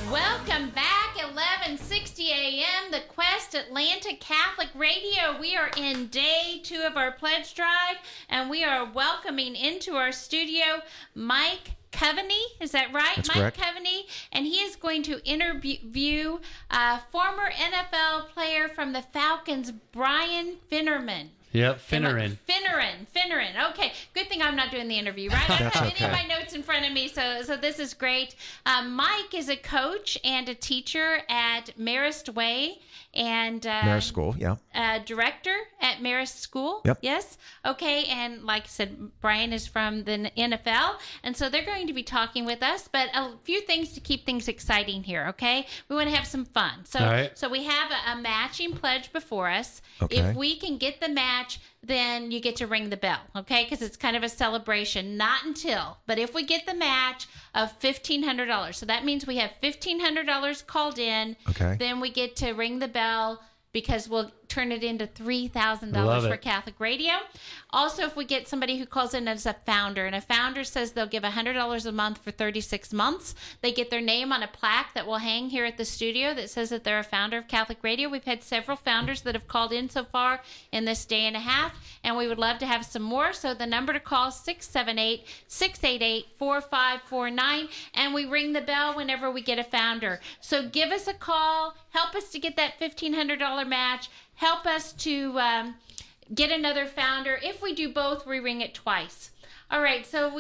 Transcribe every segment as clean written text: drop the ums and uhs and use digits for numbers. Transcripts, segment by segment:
Welcome back, 1160 a.m., the Quest Atlanta Catholic Radio. We are in day 2 of our pledge drive, and we are welcoming into our studio Mike Coveney. Is that right? That's Mike correct. Coveney, and he is going to interview former NFL player from the Falcons, Brian Finneran. Yep, Finneran. Finneran. Okay, good thing I'm not doing the interview, right? I don't have any of my notes in front of me, so this is great. Mike is a coach and a teacher at Marist Way and Marist School, yeah. Director at Marist School. Yep. Yes. Okay, and like I said, Brian is from the NFL, and so they're going to be talking with us. But a few things to keep things exciting here. Okay, we want to have some fun. So, All right. so we have a matching pledge before us. Okay. If we can get the match, then you get to ring the bell, okay? Because it's kind of a celebration. Not until, but if we get the match of $1,500, so that means we have $1,500 called in. Okay. Then we get to ring the bell because we'll turn it into $3,000 Love for it. Catholic Radio. Also, if we get somebody who calls in as a founder, and a founder says they'll give $100 a month for 36 months, they get their name on a plaque that will hang here at the studio that says that they're a founder of Catholic Radio. We've had several founders that have called in so far in this day and a half, and we would love to have some more. So the number to call is 678-688-4549, and we ring the bell whenever we get a founder. So give us a call. Help us to get that $1,500 match. Help us to get another founder. If we do both, we ring it twice. All right, so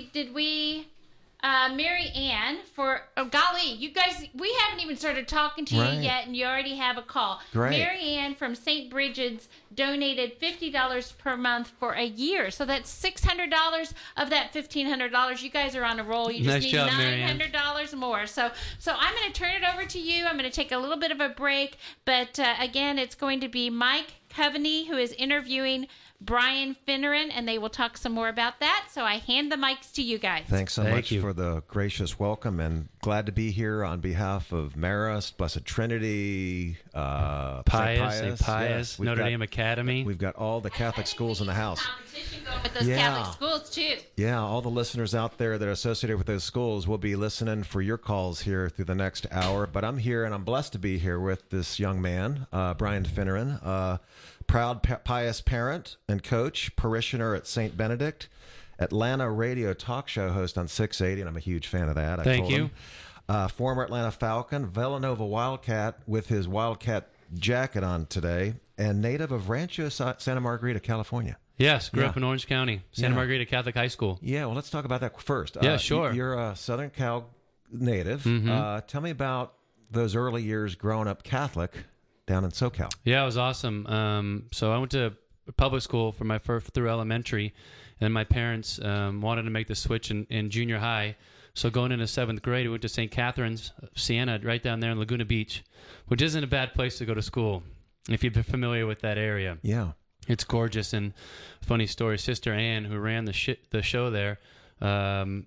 Mary Ann golly, you guys, we haven't even started talking to you Right. yet, and you already have a call. Great. Mary Ann from St. Bridget's donated $50 per month for a year. So that's $600 of that $1,500. You guys are on a roll. You just Nice need job, Mary Ann. $900 more. So I'm going to turn it over to you. I'm going to take a little bit of a break, but again, it's going to be Mike Coveney who is interviewing Brian Finneran, and they will talk some more about that. So I hand the mics to you guys. Thanks so Thank much you. for the gracious welcome, and glad to be here on behalf of Marist, Blessed Trinity, St. Pius, Yes, we've Notre got- Dame Academy. We've got all the Catholic schools in the house. Competition going with those Yeah. Catholic schools too. Yeah, all the listeners out there that are associated with those schools will be listening for your calls here through the next hour. But I'm here, and I'm blessed to be here with this young man, Brian Finneran, proud pious parent and coach, parishioner at St. Benedict, Atlanta radio talk show host on 680, and I'm a huge fan of that. Thank told you. him. Former Atlanta Falcon, Villanova Wildcat with his Wildcat jacket on today, and native of Rancho Santa Margarita, California. Yes, grew Yeah. up in Orange County, Santa Yeah. Margarita Catholic High School. Yeah, well, let's talk about that first. Yeah, sure. You're a Southern Cal native. Tell me about those early years growing up Catholic down in SoCal. Yeah, it was awesome. So I went to public school for my first through elementary, and my parents wanted to make the switch in junior high. So going into 7th grade, we went to St. Catherine's, Siena, right down there in Laguna Beach, which isn't a bad place to go to school if you've been familiar with that area. Yeah. It's gorgeous. And funny story, Sister Ann, who ran the show there, so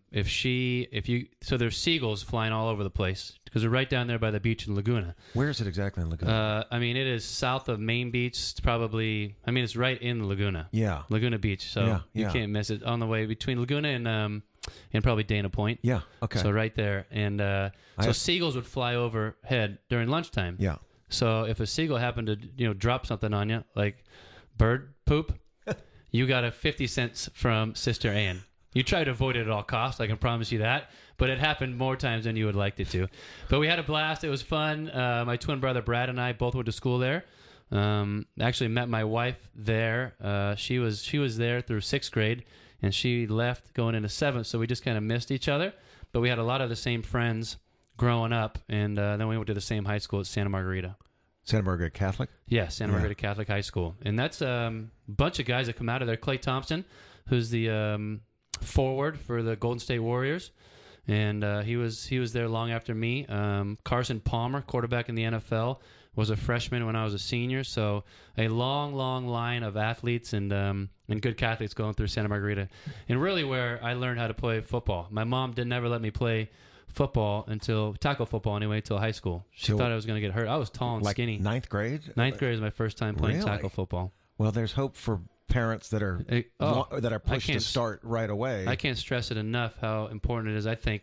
there's seagulls flying all over the place because we're right down there by the beach in Laguna. Where is it exactly in Laguna? It is south of Main Beach. It's probably, it's right in Laguna. Yeah. Laguna Beach. So Yeah, you yeah. can't miss it on the way between Laguna and probably Dana Point. Yeah, okay. So right there. And seagulls would fly overhead during lunchtime. Yeah. So if a seagull happened to, drop something on you, like bird poop, you got a 50 cents from Sister Ann. You try to avoid it at all costs, I can promise you that. But it happened more times than you would like it to. But we had a blast. It was fun. My twin brother Brad and I both went to school there. Actually met my wife there. She was there through 6th grade, and she left going into 7th. So we just kind of missed each other. But we had a lot of the same friends growing up, and then we went to the same high school at Santa Margarita. Santa Margarita Catholic? Yeah, Santa Margarita Catholic High School. And that's a bunch of guys that come out of there. Clay Thompson, who's the forward for the Golden State Warriors, and he was there long after me. Carson Palmer, quarterback in the NFL, was a freshman when I was a senior. So a long line of athletes and good Catholics going through Santa Margarita. And really where I learned how to play football. My mom didn't ever let me play football tackle football anyway, until high school. She thought I was going to get hurt. I was tall and skinny. Ninth grade? 9th grade was my first time playing Really? tackle football. Well, there's hope for parents that are pushed to start right away. I can't stress it enough how important it is. I think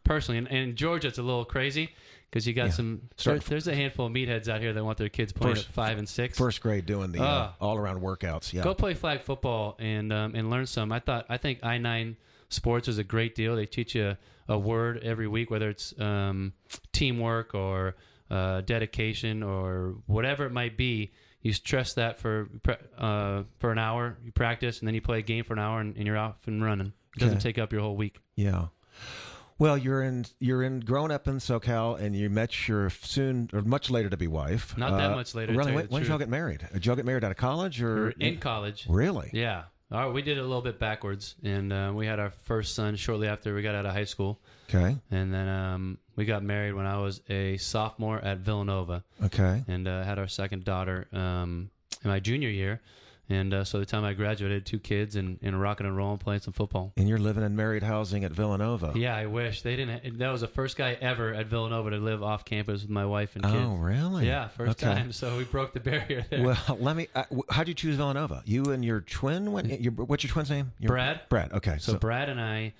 personally. And in Georgia, it's a little crazy because you got there's a handful of meatheads out here that want their kids playing at 5 and 6. First grade doing the all-around workouts. Yeah. Go play flag football and learn some. I think I-9 Sports is a great deal. They teach you a word every week, whether it's teamwork or dedication or whatever it might be. You stress that for an hour, you practice, and then you play a game for an hour, and you're off and running. It doesn't take up your whole week. Yeah. Well, you're in growing up in SoCal, and you met your soon or much later to be wife. Not that much later. Really? When did y'all get married? Did y'all get married out of college or in college? Really? Yeah. All right, we did it a little bit backwards, and we had our first son shortly after we got out of high school. Okay. And then we got married when I was a sophomore at Villanova. Okay. And had our second daughter in my junior year. And so the time I graduated, 2 kids and rocking and rolling, playing some football. And you're living in married housing at Villanova. Yeah, I wish. They didn't. That was the first guy ever at Villanova to live off campus with my wife and kids. Oh, really? Yeah, first time. So we broke the barrier there. Well, let me. How'd you choose Villanova? You and your twin? What's your twin's name? Brad. Brad. Okay. So Brad and I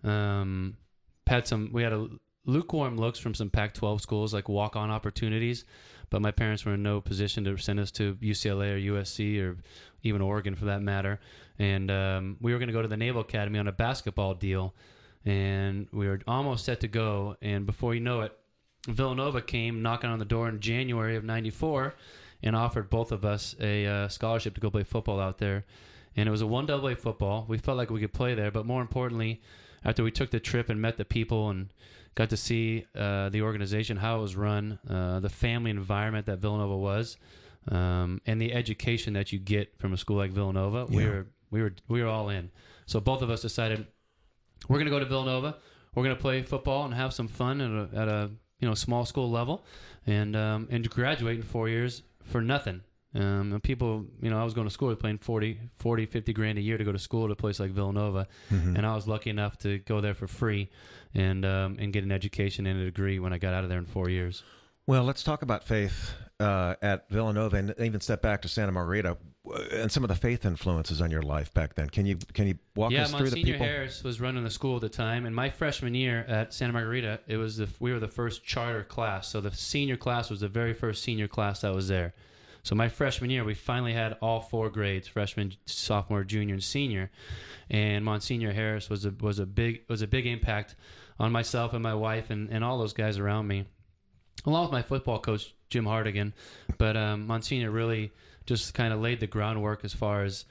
we had a lukewarm looks from some Pac-12 schools, like walk-on opportunities, but my parents were in no position to send us to UCLA or USC or even Oregon for that matter. And we were going to go to the Naval Academy on a basketball deal, and we were almost set to go. And before you know it, Villanova came knocking on the door in January of '94 and offered both of us a scholarship to go play football out there. And it was a 1AA football. We felt like we could play there, but more importantly, after we took the trip and met the people and got to see the organization, how it was run, the family environment that Villanova was, and the education that you get from a school like Villanova, we were all in. So both of us decided we're going to go to Villanova. We're going to play football and have some fun at a small school level, and to graduate in 4 years for nothing. And people, I was going to school playing 40, 50 grand a year to go to school at a place like Villanova. Mm-hmm. And I was lucky enough to go there for free and get an education and a degree when I got out of there in 4 years. Well, let's talk about faith at Villanova and even step back to Santa Margarita and some of the faith influences on your life back then. Can you walk us through the people? Monsignor Harris was running the school at the time, and my freshman year at Santa Margarita, we were the first charter class. So the senior class was the very first senior class that was there. So my freshman year, we finally had all 4 grades: freshman, sophomore, junior, and senior. And Monsignor Harris was a big impact on myself and my wife and all those guys around me, along with my football coach Jim Hardigan. But Monsignor really just kind of laid the groundwork as far as,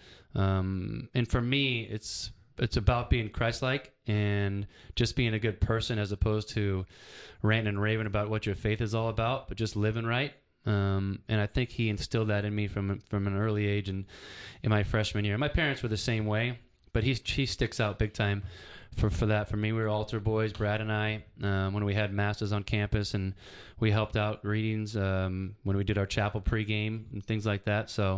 and for me, it's about being Christ-like and just being a good person, as opposed to ranting and raving about what your faith is all about, but just living right. And I think he instilled that in me from an early age and in my freshman year. My parents were the same way, but he sticks out big time for that. For me, we were altar boys, Brad and I, when we had masses on campus, and we helped out readings when we did our chapel pregame and things like that. So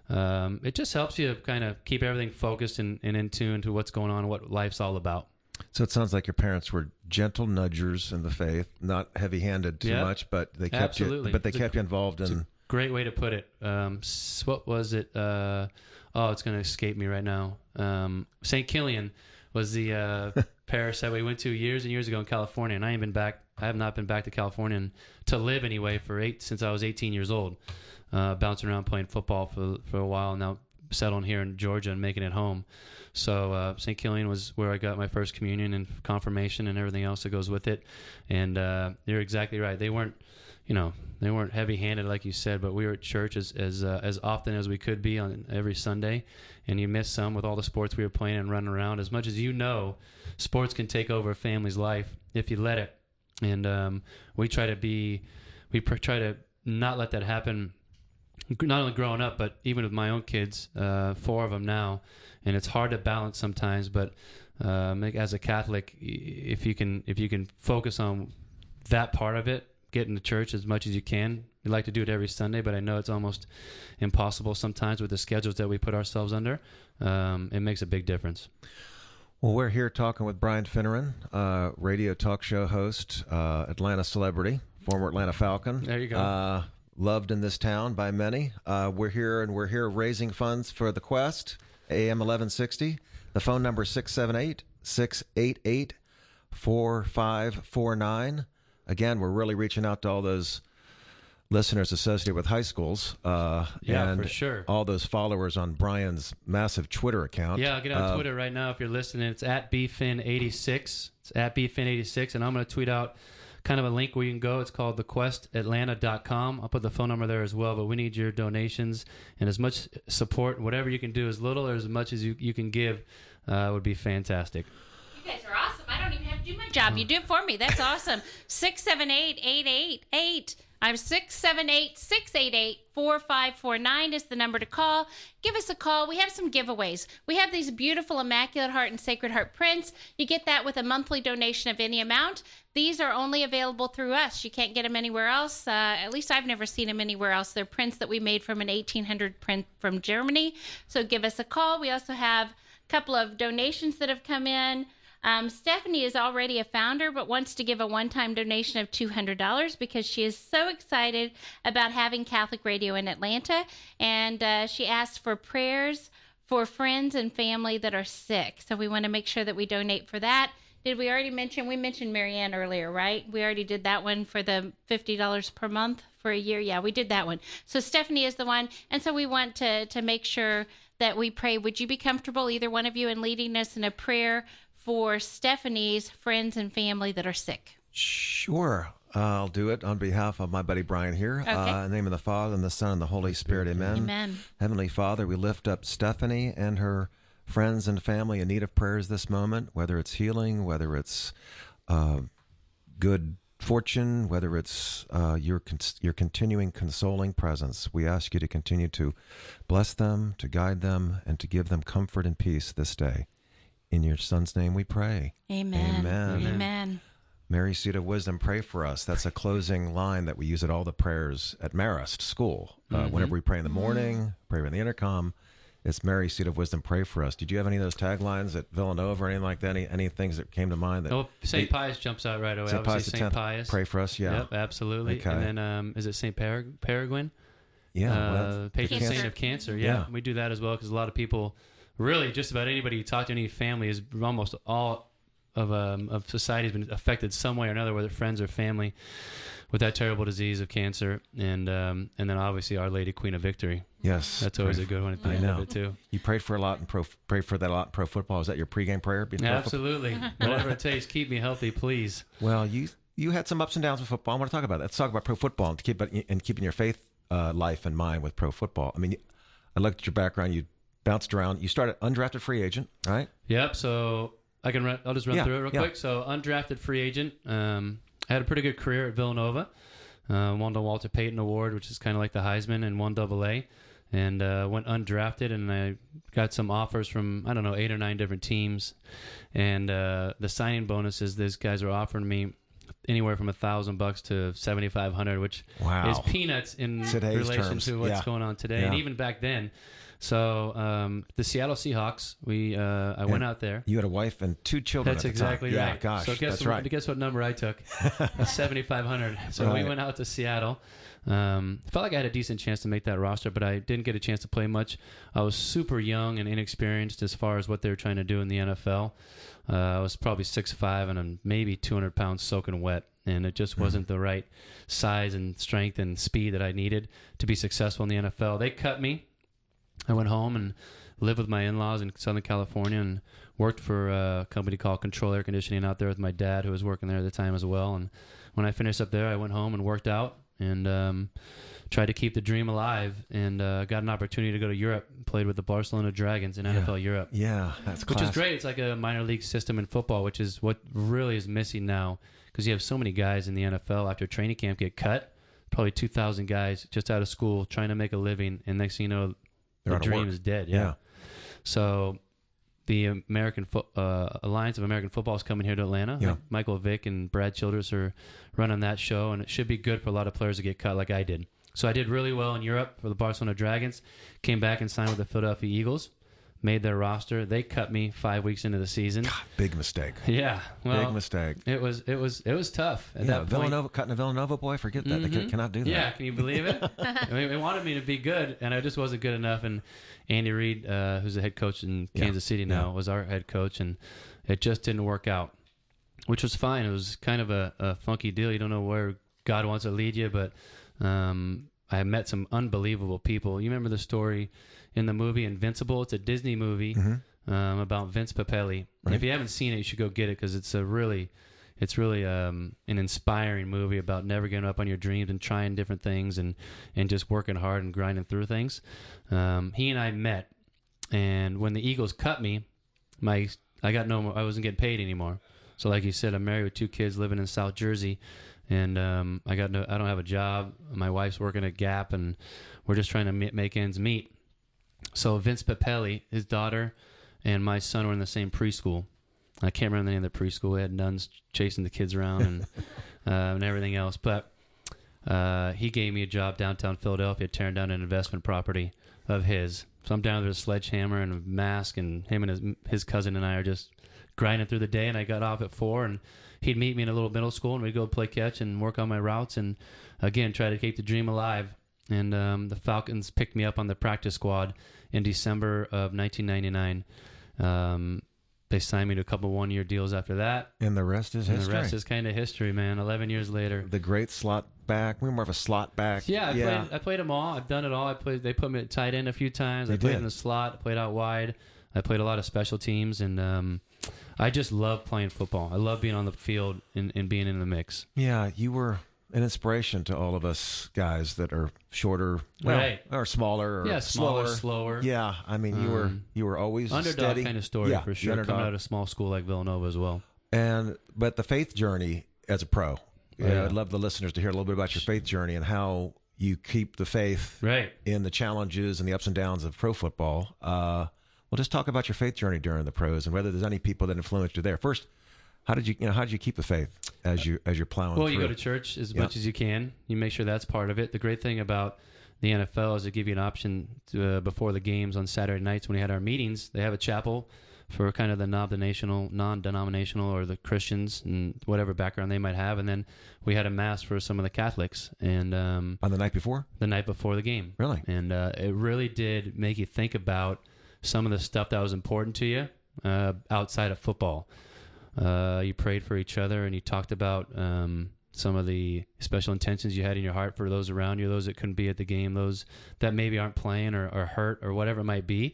it just helps you kind of keep everything focused and in tune to what's going on and what life's all about. So it sounds like your parents were gentle nudgers in the faith, not heavy-handed too much, but they kept absolutely. you involved in. Great way to put it. What was it? It's going to escape me right now. St. Kilian was the parish that we went to years and years ago in California, and I have not been back to California to live anyway since I was 18 years old. Bouncing around playing football for a while, now settling here in Georgia and making it home. So St. Kilian was where I got my first communion and confirmation and everything else that goes with it. And you're exactly right. They weren't heavy-handed like you said, but we were at church as often as we could be on every Sunday. And you miss some with all the sports we were playing and running around. As much as sports can take over a family's life if you let it. And we try to not let that happen. Not only growing up, but even with my own kids, 4 of them now, and it's hard to balance sometimes. But as a Catholic, if you can focus on that part of it, get into church as much as you can. We like to do it every Sunday, but I know it's almost impossible sometimes with the schedules that we put ourselves under. It makes a big difference. Well, we're here talking with Brian Finneran, radio talk show host, Atlanta celebrity, former Atlanta Falcon. There you go. Loved in this town by many. We're here raising funds for the Quest, AM 1160. The phone number is 678-688-4669. 4549. Again, we're really reaching out to all those listeners associated with high schools. And for sure. all those followers on Brian's massive Twitter account. Yeah, I'll get on Twitter right now if you're listening. It's at BFin86. It's at BFin86, and I'm going to tweet out kind of a link where you can go. It's called thequestatlanta.com. I'll put the phone number there as well, but we need your donations and as much support, whatever you can do, as little or as much as you can give would be fantastic. You guys are awesome. I don't even have to do my job. You do it for me. That's awesome. 678-888. I'm 678-688-4549 is the number to call. Give us a call. We have some giveaways. We have these beautiful Immaculate Heart and Sacred Heart prints. You get that with a monthly donation of any amount. These are only available through us. You can't get them anywhere else. At least I've never seen them anywhere else. They're prints that we made from an 1800 print from Germany. So give us a call. We also have a couple of donations that have come in. Stephanie is already a founder, but wants to give a one-time donation of $200 because she is so excited about having Catholic radio in Atlanta. And she asked for prayers for friends and family that are sick. So we want to make sure that we donate for that. Did we already mention? We mentioned Marianne earlier, right? We already did that one for the $50 per month for a year. Yeah, we did that one. So Stephanie is the one. And so we want to make sure that we pray. Would you be comfortable, either one of you, in leading us in a prayer for Stephanie's friends and family that are sick? Sure. I'll do it on behalf of my buddy Brian here. Okay. In the name of the Father, and the Son, and the Holy Spirit. Amen. Amen. Heavenly Father, we lift up Stephanie and her friends and family in need of prayers this moment, whether it's healing, whether it's good fortune, whether it's your continuing consoling presence. We ask you to continue to bless them, to guide them, and to give them comfort and peace this day. In your Son's name we pray. Amen. Amen. Amen. Mary, Seat of Wisdom, pray for us. That's a closing line that we use at all the prayers at Marist School. Whenever we pray in the morning, pray in the intercom, it's Mary, Seat of Wisdom, pray for us. Did you have any of those taglines at Villanova or anything like that? Any things that came to mind? That St. Pius jumps out right away. St. Pius Obviously, St. Pius. Pray for us, yeah. Yep, absolutely. Okay. And then, is it St. Peregrine? Yeah. Patron saint of cancer. Yeah, we do that as well because a lot of people, really just about anybody you talk to, any family, is almost all of society has been affected some way or another, whether friends or family, with that terrible disease of cancer. And then obviously Our Lady, Queen of Victory. Yes. That's always a good one at the end of it too. You prayed for a lot and pray for that a lot in pro football. Is that your pregame prayer? Absolutely. Whatever it takes, keep me healthy, please. Well, you had some ups and downs with football. I want to talk about that. Let's talk about pro football and keeping your faith life in mind with pro football. I mean, I looked at your background. You bounced around. You started undrafted free agent, right? Yep. So I'll just run through it real quick. So undrafted free agent. I had a pretty good career at Villanova. Won the Walter Payton Award, which is kind of like the Heisman, and won AA. And went undrafted, and I got some offers from, 8 or 9 different teams. And the signing bonuses, these guys are offering me anywhere from $1,000 to $7,500, which is peanuts in relation terms. to what's going on today, and even back then. So the Seattle Seahawks, I went out there. You had a wife and 2 children. That's at the time. exactly right. Yeah, gosh, so guess what number I took? 7,500. So we went out to Seattle. Felt like I had a decent chance to make that roster, but I didn't get a chance to play much. I was super young and inexperienced as far as what they were trying to do in the NFL. I was probably 6'5" and I'm maybe 200 pounds soaking wet, and it just wasn't the right size and strength and speed that I needed to be successful in the NFL. They cut me. I went home and lived with my in-laws in Southern California and worked for a company called Control Air Conditioning out there with my dad, who was working there at the time as well. And when I finished up there, I went home and worked out and tried to keep the dream alive, and got an opportunity to go to Europe. Played with the Barcelona Dragons in NFL Europe. Yeah, that's which is great. It's like a minor league system in football, which is what really is missing now, because you have so many guys in the NFL after training camp get cut. Probably 2,000 guys just out of school trying to make a living, and next thing you know, the dream is dead. Yeah. So the Alliance of American Football is coming here to Atlanta. Yeah. Michael Vick and Brad Childress are running that show, and it should be good for a lot of players to get cut like I did. So I did really well in Europe for the Barcelona Dragons, came back and signed with the Philadelphia Eagles, made their roster. They cut me 5 weeks into the season. God, big mistake. Yeah. Well, big mistake. It was tough at that point. Cutting a Villanova boy, forget that. They cannot do that. Yeah, can you believe it? I mean, they wanted me to be good, and I just wasn't good enough. And Andy Reid, who's the head coach in Kansas City now, was our head coach, and it just didn't work out. which was fine. It was kind of a funky deal. You don't know where God wants to lead you, but I met some unbelievable people. You remember the story in the movie Invincible? It's a Disney movie about Vince Papelli. Right. If you haven't seen it, you should go get it because it's really an inspiring movie about never giving up on your dreams and trying different things and just working hard and grinding through things. He and I met, and when the Eagles cut me, I wasn't getting paid anymore. So like you said, I'm married with 2 kids living in South Jersey, and I don't have a job. My wife's working at Gap, and we're just trying to make ends meet. So Vince Papelli, his daughter, and my son were in the same preschool. I can't remember the name of the preschool. We had nuns chasing the kids around and everything else. But he gave me a job downtown Philadelphia tearing down an investment property of his. So I'm down there with a sledgehammer and a mask, and him and his cousin and I are just grinding through the day. And I got off at 4, and he'd meet me in a little middle school, and we'd go play catch and work on my routes and, again, try to keep the dream alive. And the Falcons picked me up on the practice squad in December of 1999. They signed me to a couple one-year deals after that. And the rest is history. And the rest is kind of history, man. 11 years later. The great slot back. We were more of a slot back. Yeah, I played them all. I've done it all. They put me at tight end a few times. I played in the slot. I played out wide. I played a lot of special teams, and I just love playing football. I love being on the field and being in the mix. Yeah, you were an inspiration to all of us guys that are shorter, or smaller, or slower. Yeah, I mean, you were always underdog steady. kind of story for sure. Coming out of a small school like Villanova as well. But the faith journey as a pro. I'd love the listeners to hear a little bit about your faith journey and how you keep the faith in the challenges and the ups and downs of pro football. Well, just talk about your faith journey during the pros and whether there's any people that influenced you there. First, how did you keep the faith as you're plowing through? Well, you go to church as much as you can. You make sure that's part of it. The great thing about the NFL is they give you an option to, before the games on Saturday nights when we had our meetings. They have a chapel for kind of the non-denominational or the Christians and whatever background they might have, and then we had a mass for some of the Catholics. And on the night before? The night before the game. Really? And it really did make you think about some of the stuff that was important to you outside of football. You prayed for each other, and you talked about some of the special intentions you had in your heart for those around you, those that couldn't be at the game, those that maybe aren't playing or hurt or whatever it might be.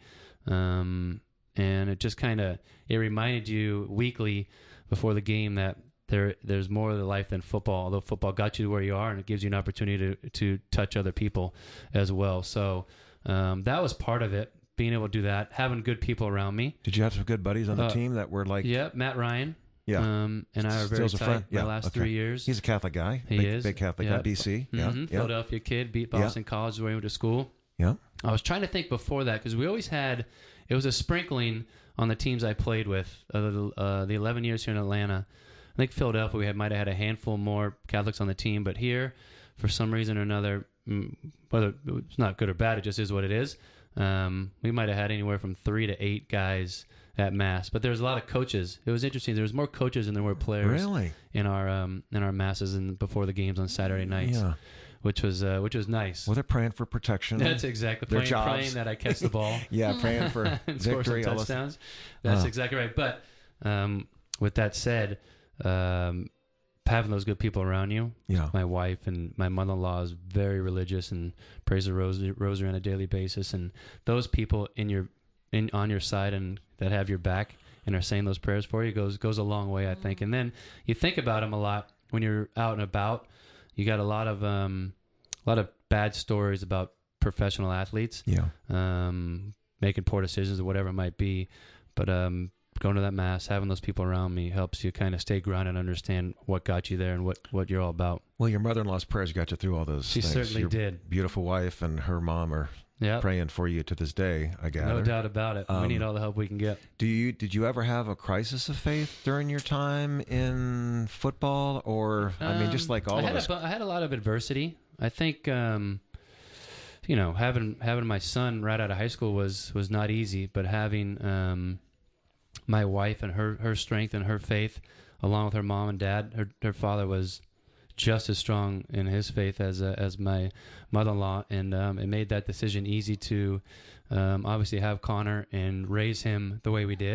And it just it reminded you weekly before the game that there's more to life than football, although football got you to where you are, and it gives you an opportunity to touch other people as well. So that was part of it. Being able to do that, having good people around me. Did you have some good buddies on the team that were like... Yeah, Matt Ryan. Yeah. And I were very tight the last 3 years. He's a Catholic guy. He is. Big Catholic guy, BC. Mm-hmm. Yeah. Philadelphia kid, beat Boston College is where he went to school. Yeah. I was trying to think before that, because we always had... It was a sprinkling on the teams I played with. The 11 years here in Atlanta. I think Philadelphia, we might have had a handful more Catholics on the team, but here, for some reason or another, whether it's not good or bad, it just is what it is. We might have had anywhere from 3 to 8 guys at mass, but there's a lot of coaches. It was interesting. There was more coaches than there were players. Really? In our masses and before the games on Saturday nights. Yeah. Which was nice. Well, they're praying for protection. That's exactly praying that I catch the ball. Yeah, praying for victory, score some touchdowns. That's exactly right. But with that said, having those good people around you. Yeah. My wife and my mother-in-law is very religious and prays the rosary on a daily basis, and those people on your side and that have your back and are saying those prayers for you goes a long way, I think. And then you think about them a lot when you're out and about. You got a lot of bad stories about professional athletes. Yeah. Making poor decisions or whatever it might be, but going to that mass, having those people around me helps you kind of stay grounded and understand what got you there and what you're all about. Well, your mother-in-law's prayers got you through all those things. She certainly your did. Beautiful wife and her mom are praying for you to this day, I gather. No doubt about it. We need all the help we can get. Did you ever have a crisis of faith during your time in football? Or, I mean, just like all of us? I had a lot of adversity. I think, having my son right out of high school was not easy, but having my wife and her strength and her faith, along with her mom and dad, her father was just as strong in his faith as my mother-in-law, and it made that decision easy to obviously have Connor and raise him the way we did.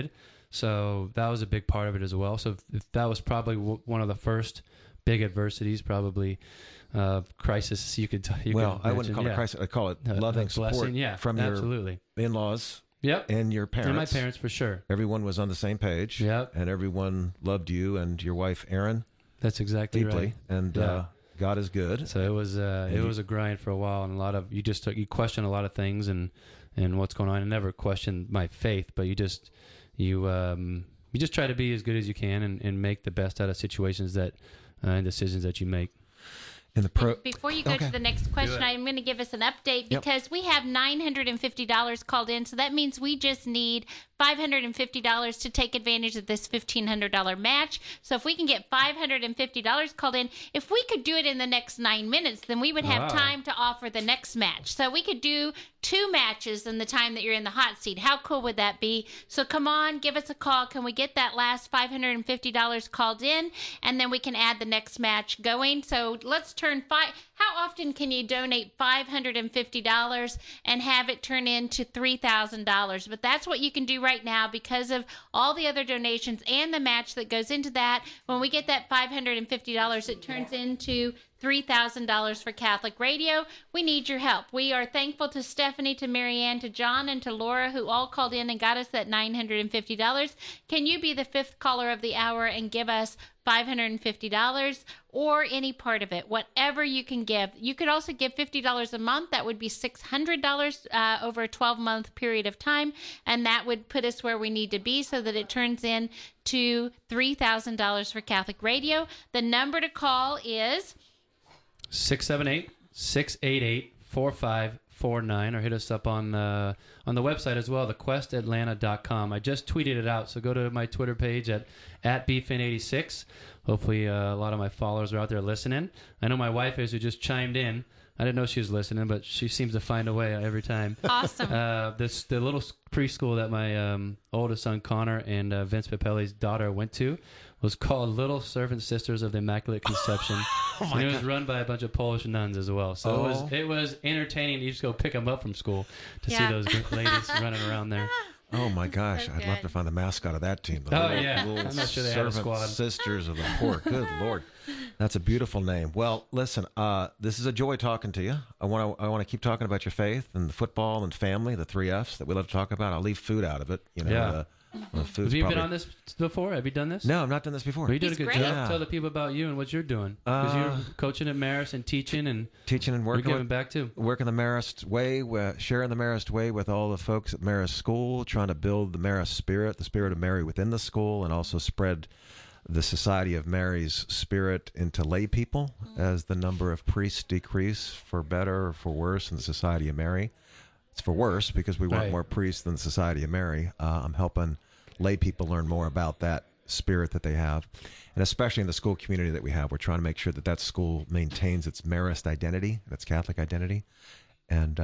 So that was a big part of it as well. So if that was probably one of the first big adversities, probably crisis. You could I wouldn't call it crisis. I call it loving support blessing, from absolutely. your in-laws. Yep. And your parents. And my parents, for sure. Everyone was on the same page. Yep. And everyone loved you and your wife, Erin. That's exactly deeply. right. And God is good. So it was a grind for a while, and a lot of you question a lot of things and what's going on. I never questioned my faith, but you just try to be as good as you can and make the best out of situations that and decisions that you make. Before you go to the next question, I'm going to give us an update because we have $950 called in. So that means we just need $550 to take advantage of this $1,500 match. So if we can get $550 called in, if we could do it in the next 9 minutes, then we would have time to offer the next match. So we could do 2 matches in the time that you're in the hot seat. How cool would that be? So come on, give us a call. Can we get that last $550 called in? And then we can add the next match going. So let's turn how often can you donate $550 and have it turn into $3,000? But that's what you can do right now because of all the other donations and the match that goes into that. When we get that $550, it turns into $3,000 for Catholic Radio. We need your help. We are thankful to Stephanie, to Marianne, to John, and to Laura, who all called in and got us that $950. Can you be the 5th caller of the hour and give us $550 or any part of it, whatever you can give? You could also give $50 a month. That would be $600 over a 12-month period of time, and that would put us where we need to be so that it turns in to $3,000 for Catholic Radio. The number to call is 678-688-4549, or hit us up on the website as well, thequestatlanta.com. I just tweeted it out, so go to my Twitter page at bfin86. Hopefully a lot of my followers are out there listening. I know my wife is, who just chimed in. I didn't know she was listening, but she seems to find a way every time. Awesome. The little preschool that my oldest son Connor and Vince Papelli's daughter went to was called Little Servant Sisters of the Immaculate Conception. And it was run by a bunch of Polish nuns as well. So it was entertaining. You just go pick them up from school to see those ladies running around there. Oh my gosh, I'd love to find the mascot of that team. I'm not sure they had a squad. Sisters of the Poor. Good Lord. That's a beautiful name. Well, listen, this is a joy talking to you. I want to keep talking about your faith and the football and family, the 3 Fs that we love to talk about. I'll leave food out of it. Have you been on this before? Have you done this? No, I've not done this before. Well, you did a good job. Yeah. Tell the people about you and what you're doing. Because you're coaching at Marist and teaching and working. You're giving back too. Working the Marist way, sharing the Marist way with all the folks at Marist School, trying to build the Marist spirit, the spirit of Mary within the school, and also spread the Society of Mary's spirit into lay people as the number of priests decrease for better or for worse in the Society of Mary. It's for worse because we want more priests than the Society of Mary. I'm helping lay people learn more about that spirit that they have. And especially in the school community that we have, we're trying to make sure that school maintains its Marist identity, its Catholic identity. And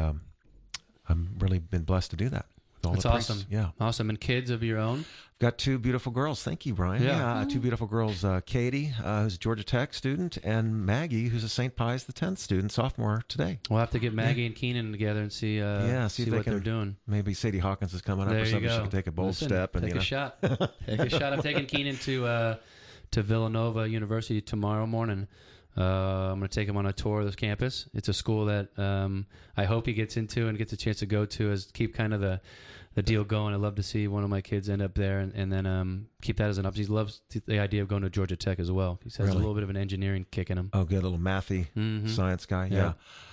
I'm really been blessed to do that. That's awesome. Yeah. Awesome. And kids of your own? I've got 2 beautiful girls. Thank you, Brian. Yeah, 2 beautiful girls. Katie, who's a Georgia Tech student, and Maggie, who's a St. Pius X student, sophomore today. We'll have to get Maggie and Keenan together and see what they're doing. Maybe Sadie Hawkins is coming up or something. She can take a bold step. And, take a shot. Take a shot. I'm taking Keenan to Villanova University tomorrow morning. I'm going to take him on a tour of this campus. It's a school that I hope he gets into and gets a chance to go to, as keep kind of the deal going. I'd love to see one of my kids end up there and then keep that as an option. He loves the idea of going to Georgia Tech as well. He has a little bit of an engineering kick in him. Oh, good. A little mathy science guy. Yeah.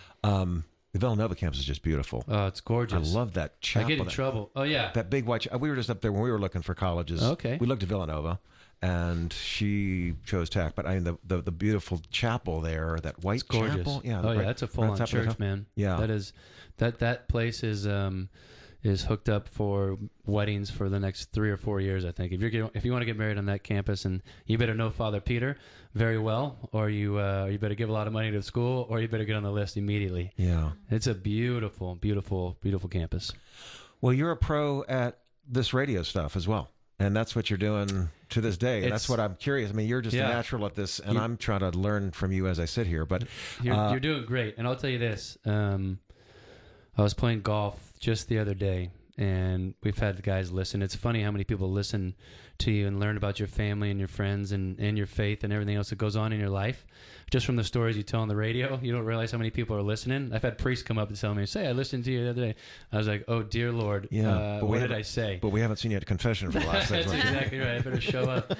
The Villanova campus is just beautiful. Oh, it's gorgeous. I love that chapel. I get in trouble. Oh, yeah. That big white we were just up there when we were looking for colleges. Okay. We looked at Villanova, and she chose Tech. But I mean, the beautiful chapel there, that white chapel. Yeah. Oh, yeah. That's a full-on church, man. Yeah. That place is hooked up for weddings for the next 3 or 4 years, I think. If you want to get married on that campus, and you better know Father Peter very well, or you better give a lot of money to the school, or you better get on the list immediately. Yeah. It's a beautiful, beautiful, beautiful campus. Well, you're a pro at this radio stuff as well. And that's what you're doing to this day. And that's what I'm curious. I mean, you're just a natural at this, and I'm trying to learn from you as I sit here. But you're doing great. And I'll tell you this. I was playing golf just the other day, and we've had the guys listen. It's funny how many people listen to you and learn about your family and your friends and your faith and everything else that goes on in your life. Just from the stories you tell on the radio, you don't realize how many people are listening. I've had priests come up and tell me, say, I listened to you the other day. I was like, oh, dear Lord, what did I say? But we haven't seen you at confession for the last 6 That's months. exactly right. I better show up.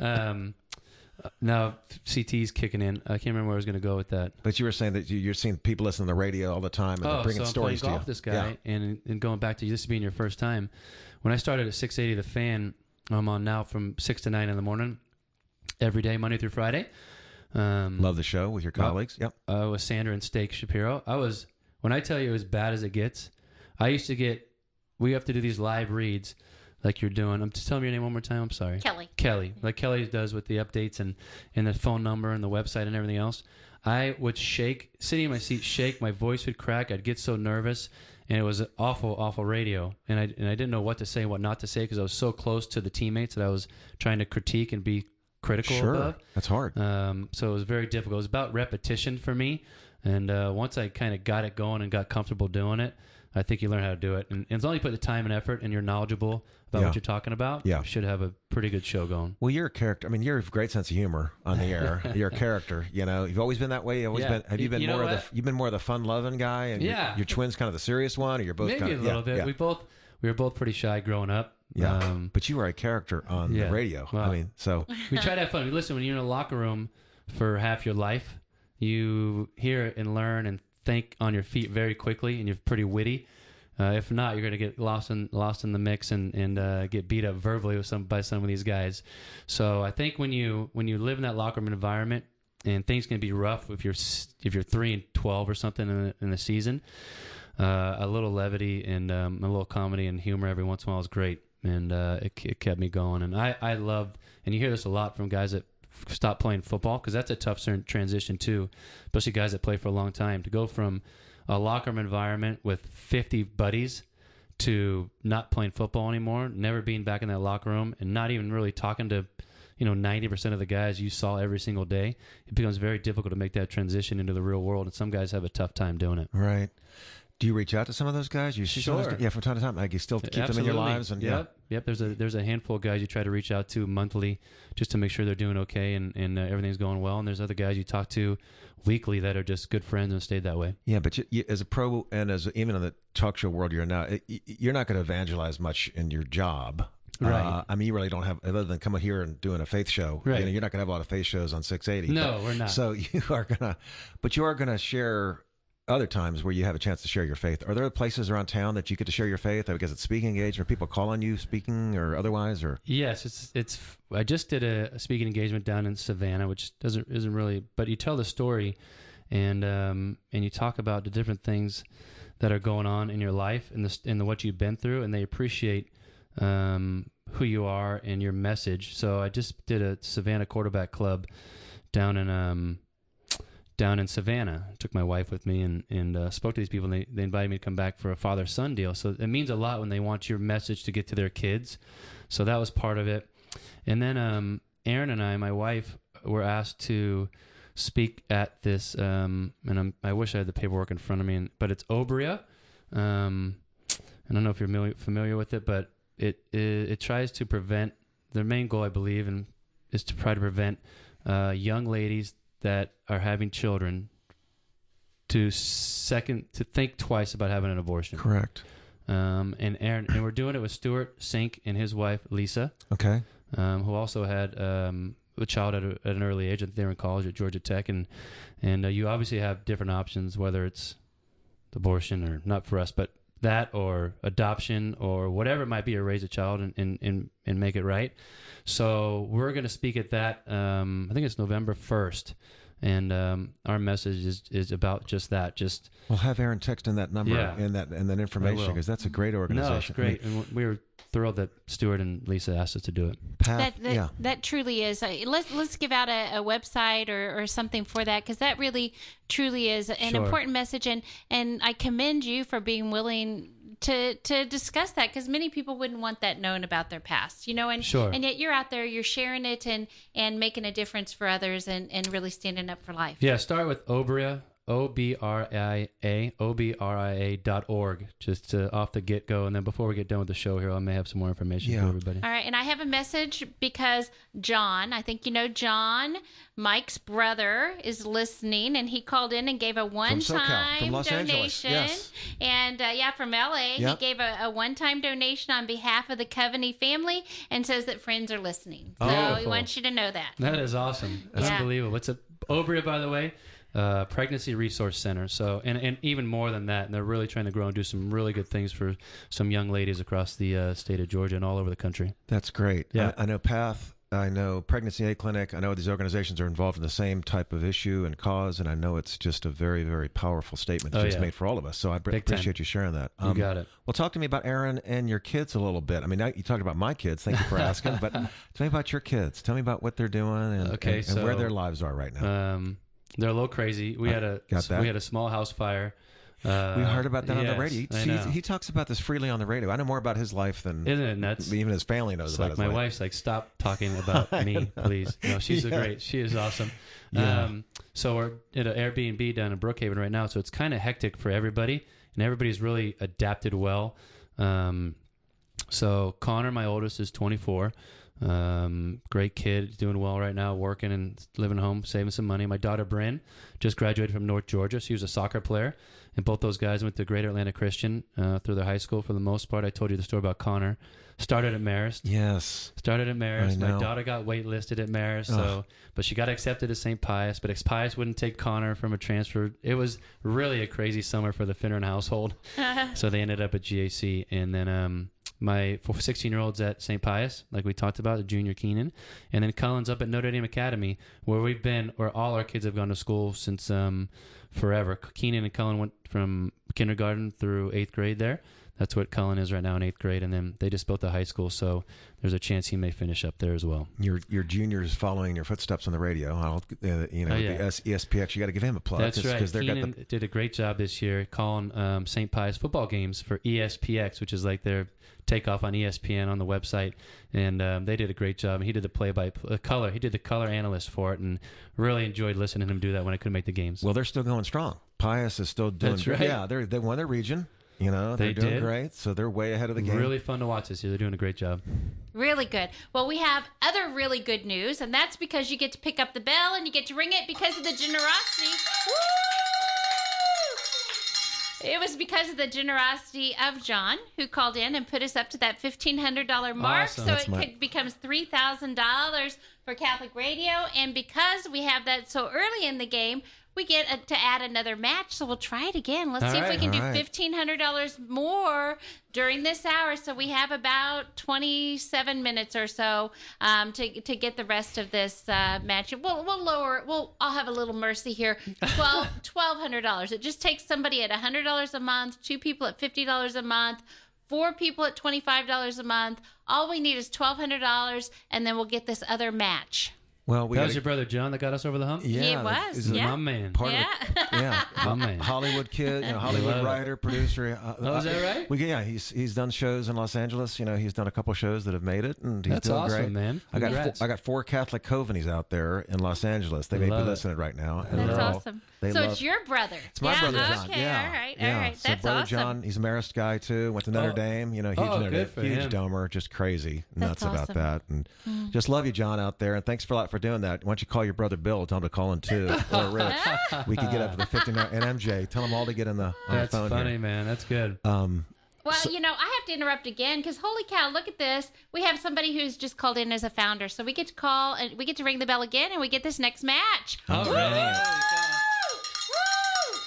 Now, CT's kicking in. I can't remember where I was going to go with that. But you were saying that you're seeing people listen to the radio all the time and they're bringing so I'm stories playing to golf you. This guy, and going back to this being your first time. When I started at 680 The Fan, I'm on now from 6 to 9 in the morning, every day, Monday through Friday. Love the show with your colleagues. Yep. With Sandra and Steak Shapiro. When I tell you as bad as it gets, we have to do these live reads like you're doing. I'm just telling me your name one more time. I'm sorry. Kelly. Like Kelly does with the updates and the phone number and the website and everything else. I would shake, sitting in my seat, shake. My voice would crack. I'd get so nervous. And it was awful, awful radio. And I didn't know what to say and what not to say because I was so close to the teammates that I was trying to critique and be critical of. That's hard. So it was very difficult. It was about repetition for me. And once I kind of got it going and got comfortable doing it, I think you learn how to do it. And as long as you put the time and effort and you're knowledgeable about what you're talking about, you should have a pretty good show going. Well, you're a character. I mean, you have a great sense of humor on the air. You're a character. You've always been that way. You've been more of the fun-loving guy, and your twin's kind of the serious one, or you're both maybe kind of, a little bit. Yeah. We were both pretty shy growing up. Yeah, but you are a character on the radio. Well, I mean, so we try to have fun. Listen, when you're in a locker room for half your life, you hear and learn and think on your feet very quickly, and you're pretty witty. If not, you're going to get lost in the mix and get beat up verbally by some of these guys. So I think when you live in that locker room environment, and things can be rough if you're 3-12 or something in the season, a little levity and a little comedy and humor every once in a while is great, and it kept me going. And I loved, and you hear this a lot from guys that stop playing football, because that's a tough transition too, especially guys that play for a long time, to go from a locker room environment with 50 buddies to not playing football anymore, never being back in that locker room, and not even really talking to 90% of the guys you saw every single day. It becomes very difficult to make that transition into the real world, and some guys have a tough time doing it. Right. Do you reach out to some of those guys? You see some of those, from time to time. Like, you still keep them in your lives, and Yep. There's a handful of guys you try to reach out to monthly just to make sure they're doing okay and everything's going well. And there's other guys you talk to weekly that are just good friends and stayed that way. Yeah, but you, as a pro and even in the talk show world you're now, you're not going to evangelize much in your job. Right. I mean, you really don't have, other than coming here and doing a faith show. Right. You're not going to have a lot of faith shows on 680. No, we're not. So you are going to share other times where you have a chance to share your faith. Are there places around town that you get to share your faith? Because it's speaking engagement, people call on you speaking or otherwise, or? Yes, it's. I just did a speaking engagement down in Savannah, which isn't really, but you tell the story, and you talk about the different things that are going on in your life and what you've been through, and they appreciate who you are and your message. So I just did a Savannah Quarterback Club down in Savannah. Took my wife with me and spoke to these people, and they invited me to come back for a father-son deal. So it means a lot when they want your message to get to their kids. So that was part of it. And then Erin and I, my wife, were asked to speak at this, and I wish I had the paperwork in front of me, but it's Obria. I don't know if you're familiar with it, but it tries to prevent, their main goal, I believe, is to try to prevent young ladies that are having children to think twice about having an abortion. Correct. And Aaron, and we're doing it with Stuart Sink and his wife Lisa. Okay. Who also had a child at an early age. They were in college at Georgia Tech, and you obviously have different options, whether it's abortion or not for us, but that or adoption or whatever it might be, to raise a child and make it right. So we're going to speak at that. I think it's November 1st. And our message is about just that. We'll have Aaron text in that number and that information, because that's a great organization. No, it's great. And we were thrilled that Stuart and Lisa asked us to do it. That truly is. Let's give out a website or something for that, because that really truly is an important message. And I commend you for being willing to discuss that, because many people wouldn't want that known about their past, and yet you're out there, you're sharing it and making a difference for others and really standing up for life. Yeah, start with Obria, obria.org, just off the get-go. And then before we get done with the show here, I may have some more information for everybody. All right, and I have a message because John, I think you know John, Mike's brother, is listening, and he called in and gave a one-time from Los donation. Angeles. Yes. And from LA, Yep. he gave a one-time donation on behalf of the Coveney family and says that friends are listening. So Oh, he cool. wants you to know that. That is awesome. That's Yeah. unbelievable. What's a Obria, by the way? Pregnancy Resource Center. So, and even more than that, and they're really trying to grow and do some really good things for some young ladies across the state of Georgia and all over the country. That's great. Yeah. I know PATH. I know Pregnancy Aid Clinic. I know these organizations are involved in the same type of issue and cause, and I know it's just a very, very powerful statement that it's made for all of us. So I appreciate you sharing that. You got it. Well, talk to me about Aaron and your kids a little bit. I mean, now you talked about my kids. Thank you for asking. But tell me about your kids. Tell me about what they're doing and where their lives are right now. They're a little crazy. We had a small house fire. We heard about that on the yes, radio. I know. He talks about this freely on the radio. I know more about his life than Isn't it nuts? even his family knows It's about like his my life. wife's like, stop talking about me, please. No, she's great. She is awesome. Yeah. So we're at an Airbnb down in Brookhaven right now, so it's kind of hectic for everybody, and everybody's really adapted well. So Connor, my oldest, is 24. Great kid, doing well right now, working and living home, saving some money. My daughter Bryn just graduated from North Georgia. She was a soccer player, and both those guys went to Greater Atlanta Christian through their high school for the most part. I told you the story about Connor. Started at Marist. Yes. Started at Marist. I know. My daughter got waitlisted at Marist, but she got accepted to St. Pius. But Pius wouldn't take Connor from a transfer. It was really a crazy summer for the Finneran household. So they ended up at GAC, and then my 16-year-old's at St. Pius, like we talked about, the junior Keenan, and then Cullen's up at Notre Dame Academy, where all our kids have gone to school since forever. Keenan and Cullen went from kindergarten through 8th grade there. That's what Cullen is right now in 8th grade, and then they just built a high school, so there's a chance he may finish up there as well. Your junior's following your footsteps on the radio. With the ESPX, you got to give him a plug. That's right. Keenan did a great job this year calling St. Pius football games for ESPX, which is like their takeoff on ESPN on the website, and they did a great job. He did the color. He did the color analyst for it, and really enjoyed listening to him do that when I couldn't make the games. Well, they're still going strong. Pius is still doing. That's right. Yeah, they won their region. They're doing great, so they're way ahead of the game. Really fun to watch this year. They're doing a great job. Really good. Well, we have other really good news, and that's because you get to pick up the bell and you get to ring it because of the generosity. Woo! It was because of the generosity of John, who called in and put us up to that $1,500 mark. Awesome. So it becomes $3,000 for Catholic Radio. And because we have that so early in the game, we get to add another match. So we'll try it again. Let's see if we can do $1,500 more during this hour. So we have about 27 minutes or so to get the rest of this match. We'll lower. I'll have a little mercy here. $1,200. It just takes somebody at $100 a month, 2 people at $50 a month, 4 people at $25 a month. All we need is $1,200, and then we'll get this other match. Well, That was your brother John that got us over the hump? Yeah, He was, this is yeah. My man. part Yeah. of it. Yeah, My man. Hollywood kid, Hollywood Love it. writer, producer. Is that right? He's done shows in Los Angeles. He's done a couple shows that have made it, and he's That's doing awesome, great. man. I Congrats. got 4 Catholic Covenies out there in Los Angeles. They may be Love it. listening right now. And That's they're all- awesome. they So love- it's your brother. It's my brother John. Okay, Yeah, all right, yeah. all right. So That's brother awesome. John, he's a Marist guy too. Went to Notre Dame. Huge Notre good for Dame, huge him. domer, just crazy, nuts That's about awesome. that, and just love you, John, out there. And thanks a lot for doing that. Why don't you call your brother Bill? Tell him to call in too, or Rich. We could get up to the 59. And MJ, tell them all to get on the That's phone funny, here. man. That's good. Well, I have to interrupt again because holy cow, look at this. We have somebody who's just called in as a founder. So we get to call and we get to ring the bell again and we get this next match. All Woo! right. Woo!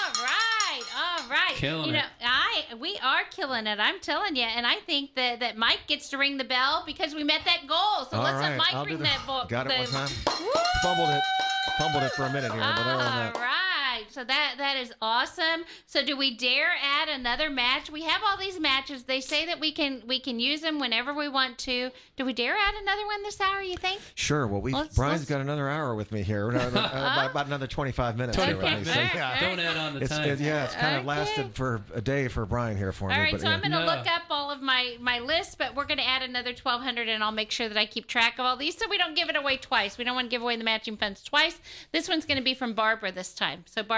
All right. Killing it. We are killing it. I'm telling you. And I think that Mike gets to ring the bell because we met that goal. So All let's right, let Mike I'll do ring the- that ball. Got it one time. Woo! Fumbled it for a minute here, but other than that. All right. So that is awesome. So do we dare add another match? We have all these matches. They say that we can use them whenever we want to. Do we dare add another one this hour, you think? Sure. Well, Let's- Brian's got another hour with me here. About another 25 minutes. here with 25 me. minutes. So, yeah. Don't add on the It's time. it's kind of Okay. lasted for a day for Brian here for me. All right, but so I'm going to No. look up all of my list, but we're going to add another 1,200, and I'll make sure that I keep track of all these so we don't give it away twice. We don't want to give away the matching funds twice. This one's going to be from Barbara this time. So, Barbara,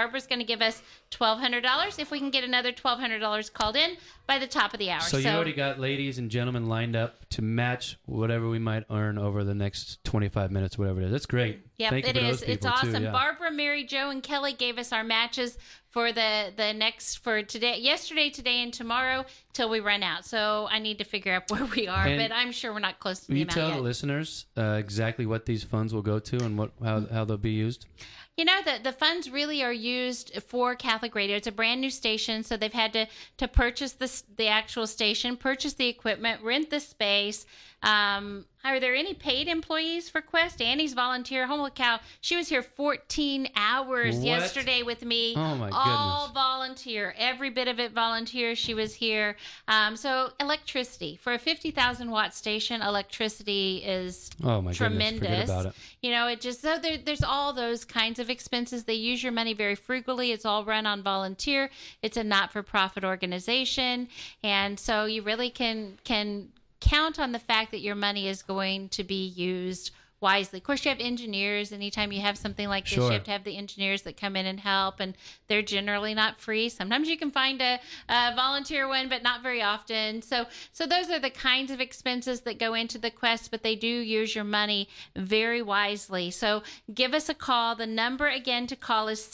Barbara's going to give us $1,200 if we can get another $1,200 called in by the top of the hour. So you already got ladies and gentlemen lined up to match whatever we might earn over the next 25 minutes, whatever it is. That's great. Yep, Thank you it for is. those It's people, awesome. too, yeah. Barbara, Mary, Joe, and Kelly gave us our matches for yesterday, today, and tomorrow till we run out. So I need to figure out where we are, And but I'm sure we're not close to Will the you amount tell yet. the listeners exactly what these funds will go to and how they'll be used? You know, the funds really are used for Catholic Radio. It's a brand new station, so they've had to purchase the actual station, purchase the equipment, rent the space. Are there any paid employees for Quest? Annie's volunteer. Holy cow. She was here 14 hours What? yesterday with me. Oh, my All goodness. volunteer. Every bit of it volunteer. She was here. So electricity. For a 50,000 watt station, electricity is Oh, my tremendous. goodness. Forget about it. You know, it just so there's all those kinds of expenses. They use your money very frugally. It's all run on volunteer. It's a not-for-profit organization, and so you really can count on the fact that your money is going to be used wisely. Of course, you have engineers. Anytime you have something like this, Sure. you have to have the engineers that come in and help, and they're generally not free. Sometimes you can find a volunteer one, but not very often. So those are the kinds of expenses that go into the Quest, but they do use your money very wisely. So give us a call. The number again to call is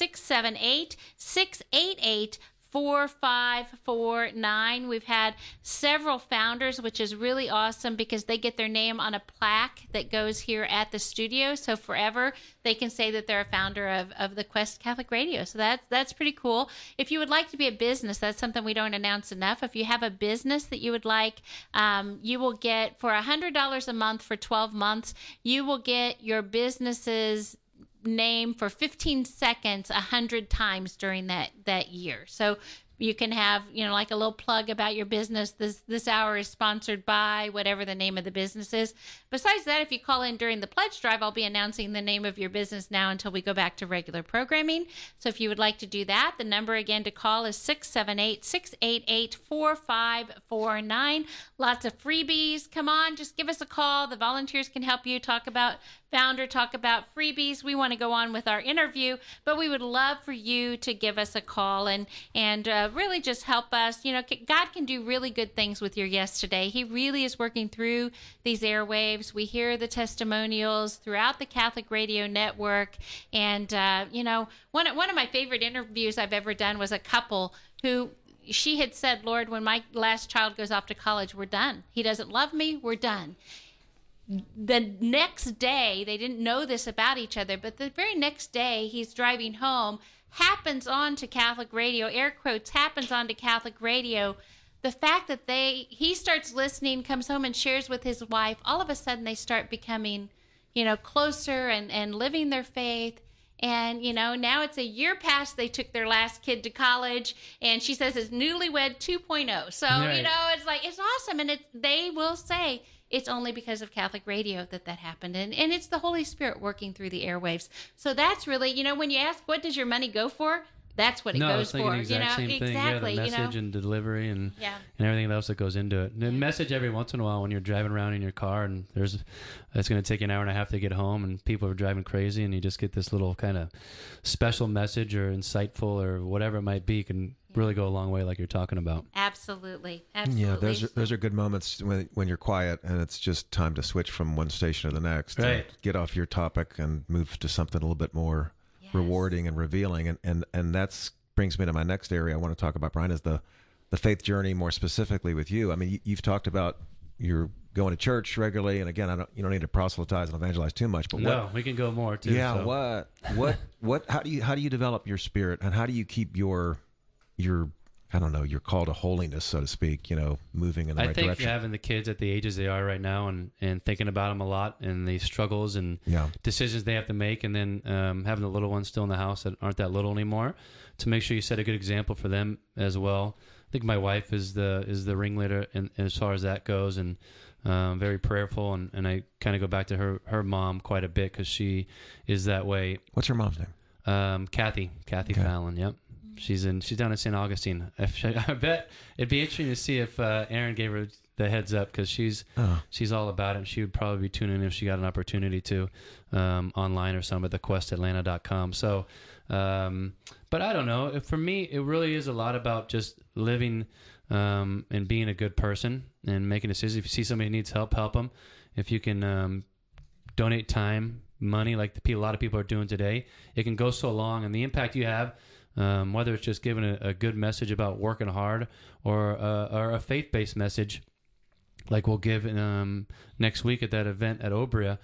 678-688-4549. We've had several founders, which is really awesome because they get their name on a plaque that goes here at the studio. So forever they can say that they're a founder of the Quest Catholic Radio. So that's pretty cool. If you would like to be a business, that's something we don't announce enough. If you have a business that you would like, you will get for $100 a month for 12 months, you will get your business's name for 15 seconds 100 times during that year. So you can have, like a little plug about your business. This hour is sponsored by whatever the name of the business is. Besides that, if you call in during the pledge drive, I'll be announcing the name of your business now until we go back to regular programming. So if you would like to do that, the number again to call is 678-688-4549. Lots of freebies. Come on, just give us a call. The volunteers can help you talk about founder, talk about freebies. We want to go on with our interview, but we would love for you to give us a call and really just help us. God can do really good things with your yes today. He really is working through these airwaves. We hear the testimonials throughout the Catholic Radio Network. And, one of my favorite interviews I've ever done was a couple who she had said, Lord, when my last child goes off to college, we're done. He doesn't love me. We're done. The next day, they didn't know this about each other, but the very next day, he's driving home, happens on to Catholic Radio, air quotes, happens on to Catholic Radio. The fact that he starts listening, comes home and shares with his wife, all of a sudden they start becoming, closer and living their faith. And, now it's a year past they took their last kid to college, and she says it's newlywed 2.0. So, Right. It's like, it's awesome. And they will say, it's only because of Catholic Radio that happened. And it's the Holy Spirit working through the airwaves. So that's really, when you ask, what does your money go for? That's what it No, I was goes thinking for. the exact same thing. Exactly. Yeah, the message and delivery and Yeah. and everything else that goes into it. The message every once in a while when you're driving around in your car and it's going to take an hour and a half to get home and people are driving crazy and you just get this little kind of special message or insightful or whatever it might be can really go a long way like you're talking about. Absolutely. Yeah, those are good moments when you're quiet and it's just time to switch from one station to the next. Right. And get off your topic and move to something a little bit more rewarding and revealing. And that's brings me to my next area I want to talk about, Brian, is the faith journey more specifically with you. I mean, you've talked about you're going to church regularly, and again, you don't need to proselytize and evangelize too much. But No, we can go more too. Yeah, so. what? How do you develop your spirit, and how do you keep your I don't know, your call to holiness, so to speak, moving in the right I think direction? having the kids at the ages they are right now and thinking about them a lot and the struggles and decisions they have to make, and then having the little ones still in the house that aren't that little anymore, to make sure you set a good example for them as well. I think my wife is the ringleader as far as that goes, and very prayerful, and I kind of go back to her mom quite a bit because she is that way. What's her mom's name? Kathy Fallon. Yep. She's down in St. Augustine. I bet it'd be interesting to see if Aaron gave her the heads up because she's all about it. And she would probably be tuning in if she got an opportunity to online or something at thequestatlanta.com. So But I don't know. For me, it really is a lot about just living and being a good person and making decisions. If you see somebody who needs help, help them. If you can donate time, money, like a lot of people are doing today, it can go so long. And the impact you have, whether it's just giving a good message about working hard or a faith-based message, like we'll give next week at that event at Obria,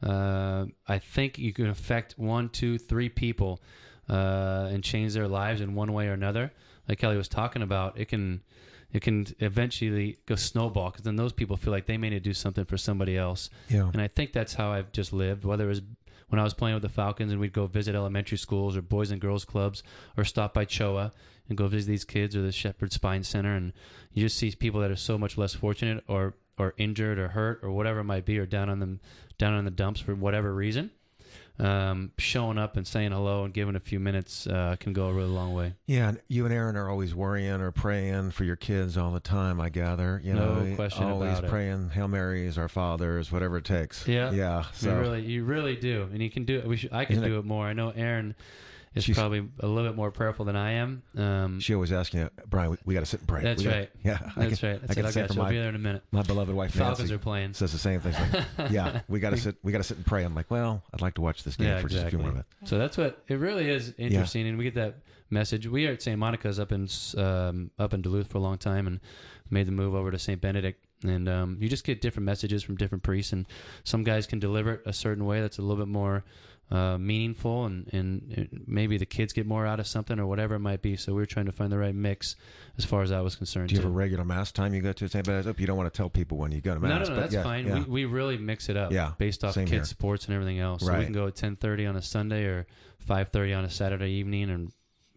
I think you can affect 1, 2, 3 people and change their lives in one way or another. Like Kelly was talking about, it can eventually go snowball, because then those people feel like they may need to do something for somebody else. Yeah. And I think that's how I've just lived, whether it was when I was playing with the Falcons and we'd go visit elementary schools or boys and girls clubs, or stop by CHOA and go visit these kids, or the Shepherd Spine Center. And you just see people that are so much less fortunate or injured or hurt or whatever it might be, or down on the dumps for whatever reason. Showing up and saying hello and giving a few minutes can go a really long way. Yeah, and you and Aaron are always worrying or praying for your kids all the time, I gather. No question always about it. praying Hail Marys, Our Fathers, whatever it takes. Yeah. So You really do, and you can do it. I can do it more. I know Aaron is probably a little bit more prayerful than I am. she always asks me, Brian, we got to sit and pray. That's right. Yeah, That's right. I can say for I'll be there in a minute. my beloved wife Falcons Nancy are playing. says the same thing. Like, yeah, we got to sit and pray. I'm like, well, I'd like to watch this game for just a few more minutes. So that's what it really is interesting, and we get that message. We are at St. Monica's up in Duluth for a long time, and made the move over to St. Benedict. And you just get different messages from different priests, and some guys can deliver it a certain way that's a little bit more meaningful, and maybe the kids get more out of something or whatever it might be. So we're trying to find the right mix as far as that was concerned. Do you have a regular mass time you go to St. Benedict? You don't want to tell people when you go to mass. No, but that's fine. Yeah. We really mix it up based off same kids' here. sports and everything else. So Right. we can go at 10:30 on a Sunday or 5:30 on a Saturday evening, and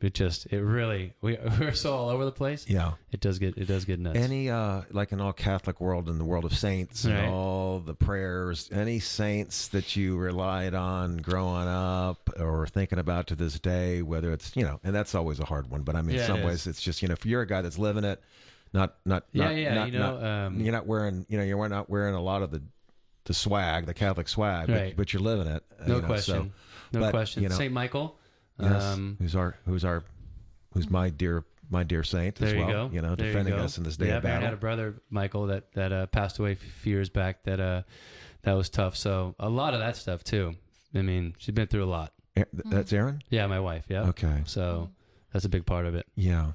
we're so all over the place. Yeah. It does get nuts. Any like in all Catholic world, in the world of saints and Right. all the prayers, any saints that you relied on growing up or thinking about to this day, whether it's, and that's always a hard one, but I mean, in Yeah, some it ways is. it's just, if you're a guy that's living it, not you're not wearing, you're not wearing a lot of the swag, the Catholic swag, Right. but you're living it. No question. but, question. St. Michael. Yes, who's my dear saint as There you well. go. There Defending you go. us in this day Yeah, of I battle. had a brother, Michael, that passed away a few years back. That was tough. So a lot of that stuff too. I mean, she's been through a lot. That's Aaron? Yeah, my wife. Yeah. Okay. So that's a big part of it. Yeah.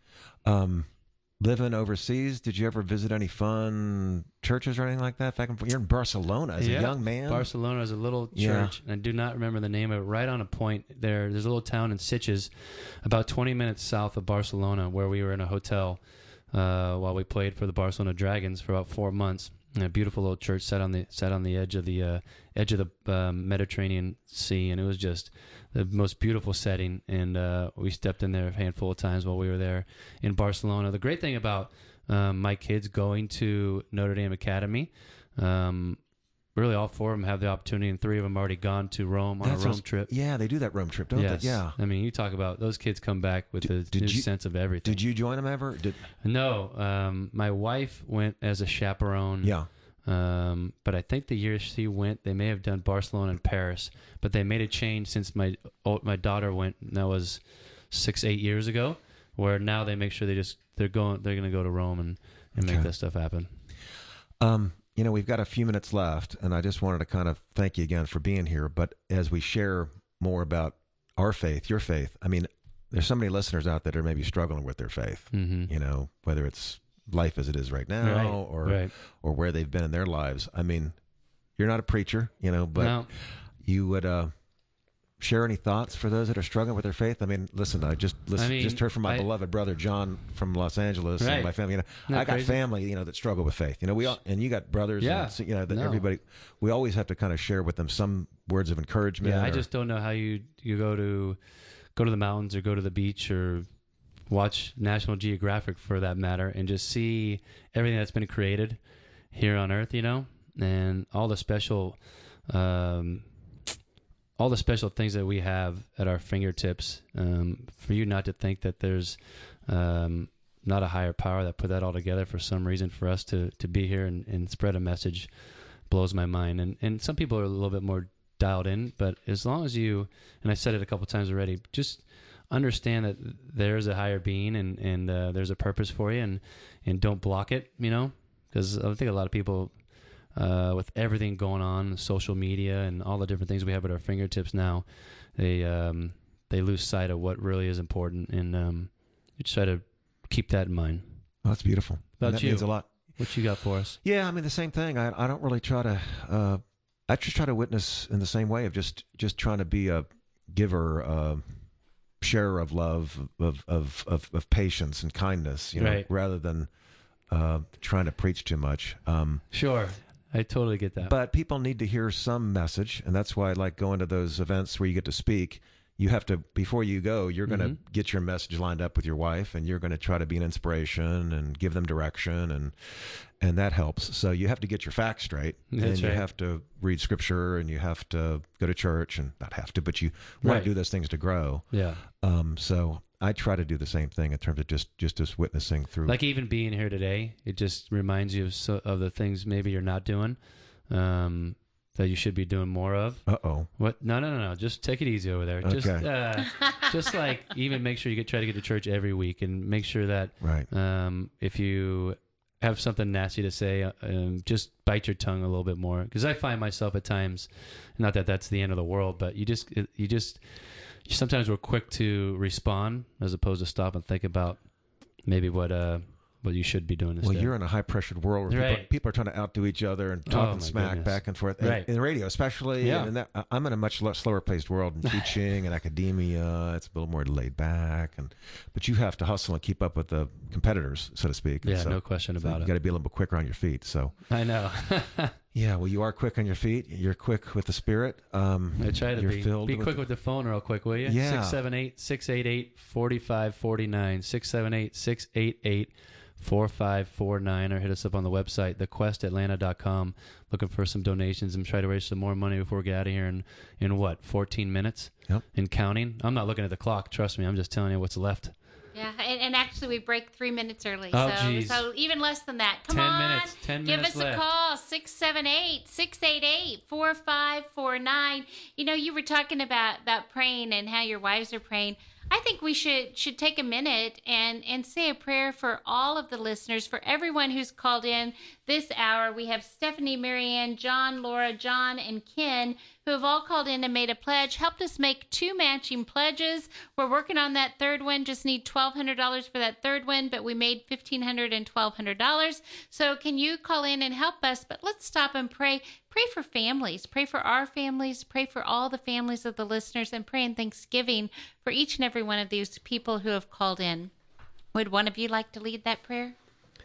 Living overseas, did you ever visit any fun churches or anything like that? You're in Barcelona as a young man. Barcelona is a little church, and I do not remember the name of it. Right on a point there. There's a little town in Sitges, about 20 minutes south of Barcelona, where we were in a hotel while we played for the Barcelona Dragons for about 4 months. And a beautiful little church set on the edge of the Mediterranean Sea, and it was just the most beautiful setting. And we stepped in there a handful of times while we were there in Barcelona. The great thing about my kids going to Notre Dame Academy, really all 4 of them have the opportunity, and 3 of them already gone to Rome on a Rome trip. Yeah, they do that Rome trip, don't Yes. they? Yeah. I mean, you talk about those kids come back with a new sense of everything. Did you join them ever? No, my wife went as a chaperone. Yeah. But I think the year she went, they may have done Barcelona and Paris, but they made a change since my daughter went. And that was 6-8 years ago, where now they make sure they're going to go to Rome and make that stuff happen. We've got a few minutes left, and I just wanted to kind of thank you again for being here. But as we share more about our faith, your faith, I mean, there's so many listeners out there that are maybe struggling with their faith, whether it's life as it is right now or where they've been in their lives. I mean, you're not a preacher, but you would share any thoughts for those that are struggling with their faith? I mean, listen, just heard from my beloved brother John from Los Angeles and my family. I got family, that struggle with faith. We all, and you got brothers. Yeah. And, everybody. We always have to kind of share with them some words of encouragement. Yeah, I just don't know how you go to the mountains or go to the beach or watch National Geographic, for that matter, and just see everything that's been created here on Earth, and all the special things that we have at our fingertips. For you not to think that there's not a higher power that put that all together for some reason for us to be here and spread a message blows my mind. And some people are a little bit more dialed in. But as long as you, and I said it a couple times already, just understand that there's a higher being and there's a purpose for you, and don't block it, because I think a lot of people, with everything going on, social media and all the different things we have at our fingertips now, they lose sight of what really is important, and you try to keep that in mind. Oh, that's beautiful. About that you? means a lot. What you got for us? Yeah, I mean the same thing. I don't really try to. I just try to witness in the same way of just trying to be a giver, sharer of love, of patience and kindness. Right. Rather than trying to preach too much. Sure, I totally get that. But people need to hear some message, and that's why I like going to those events where you get to speak. You have to, before you go, you're going to get your message lined up with your wife, and you're going to try to be an inspiration and give them direction, and that helps. So you have to get your facts straight, That's and you right. have to read scripture, and you have to go to church, and not have to, but you want Right. to do those things to grow. Yeah. So I try to do the same thing in terms of just as witnessing through. Like even being here today, it just reminds you of the things maybe you're not doing, that you should be doing more of. Uh-oh. What? No. Just take it easy over there. Okay. Just like even make sure you try to get to church every week, and make sure that Right. if you have something nasty to say, just bite your tongue a little bit more. Because I find myself at times, not that that's the end of the world, but sometimes we're quick to respond as opposed to stop and think about maybe what you should be doing instead. Well, you're in a high-pressured world where Right. people are trying to outdo each other and Oh, talking my smack goodness. back and forth. Right. In the radio, especially. Yeah. And I'm in a much slower-paced world in teaching and academia. It's a little more laid back, but you have to hustle and keep up with the competitors, so to speak. Yeah, And no question about You it. got to be a little bit quicker on your feet. So I know. yeah, well, you are quick on your feet. You're quick with the spirit. I try to you're be. filled Be quick with the phone real quick, will you? Yeah. 678-688-4549. 678-688-4549, or hit us up on the website, thequestatlanta.com, looking for some donations and try to raise some more money before we get out of here in what, 14 minutes? Yep. And counting. I'm not looking at the clock. Trust me. I'm just telling you what's left. Yeah, and actually we break 3 minutes early, Oh, geez. so even less than that. Come 10 on, minutes, 10 give minutes us left. a call, 678-688-4549. You were talking about praying and how your wives are praying. I think we should take a minute and say a prayer for all of the listeners, for everyone who's called in this hour. We have Stephanie, Marianne, John, Laura, John, and Ken, who have all called in and made a pledge, helped us make 2 matching pledges. We're working on that third one, just need $1,200 for that third one, but we made $1,500 and $1,200. So can you call in and help us? But let's stop and pray. Pray for families. Pray for our families. Pray for all the families of the listeners, and pray in thanksgiving for each and every one of these people who have called in. Would one of you like to lead that prayer?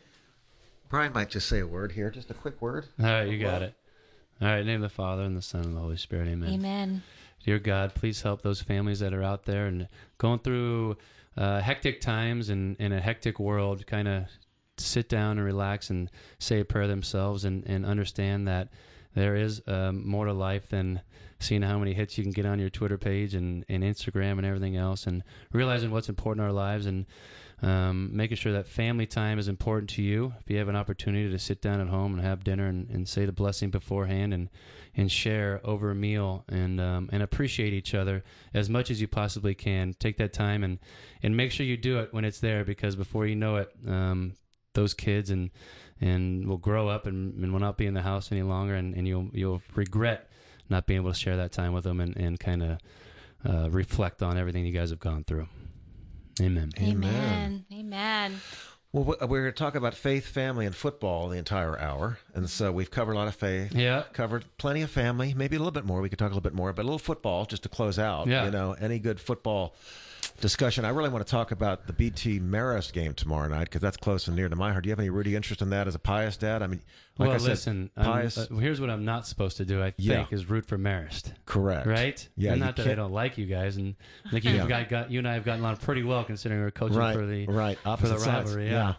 Brian might just say a word here, just a quick word. All right, you got it. All right, in the name of the Father, and the Son, and the Holy Spirit, amen. Amen. Dear God, please help those families that are out there and going through hectic times and in a hectic world, kind of sit down and relax and say a prayer themselves, and understand that there is more to life than seeing how many hits you can get on your Twitter page and Instagram and everything else, and realizing what's important in our lives, and making sure that family time is important to you. If you have an opportunity to sit down at home and have dinner and say the blessing beforehand and share over a meal and appreciate each other as much as you possibly can. Take that time and make sure you do it when it's there, because before you know it, those kids and will grow up and will not be in the house any longer, and you'll regret not being able to share that time with them and kind of reflect on everything you guys have gone through. Amen. Amen. Amen. Well, we're going to talk about faith, family, and football the entire hour. And so we've covered a lot of faith. Yeah. Covered plenty of family, maybe a little bit more. We could talk a little bit more, but a little football just to close out. Yeah. Any good football discussion. I really want to talk about the BT Marist game tomorrow night, because that's close and near to my heart. Do you have any rooting interest in that as a Pius dad? I mean, like I said, listen, Pius. here's what I'm not supposed to do, I think, Yeah. is root for Marist. Correct. Right? Yeah. And you not that I can't- don't like you guys, and I think you and I have gotten along pretty well considering we're coaching Right. for the Right. for Opposite the sides. rivalry. Yeah.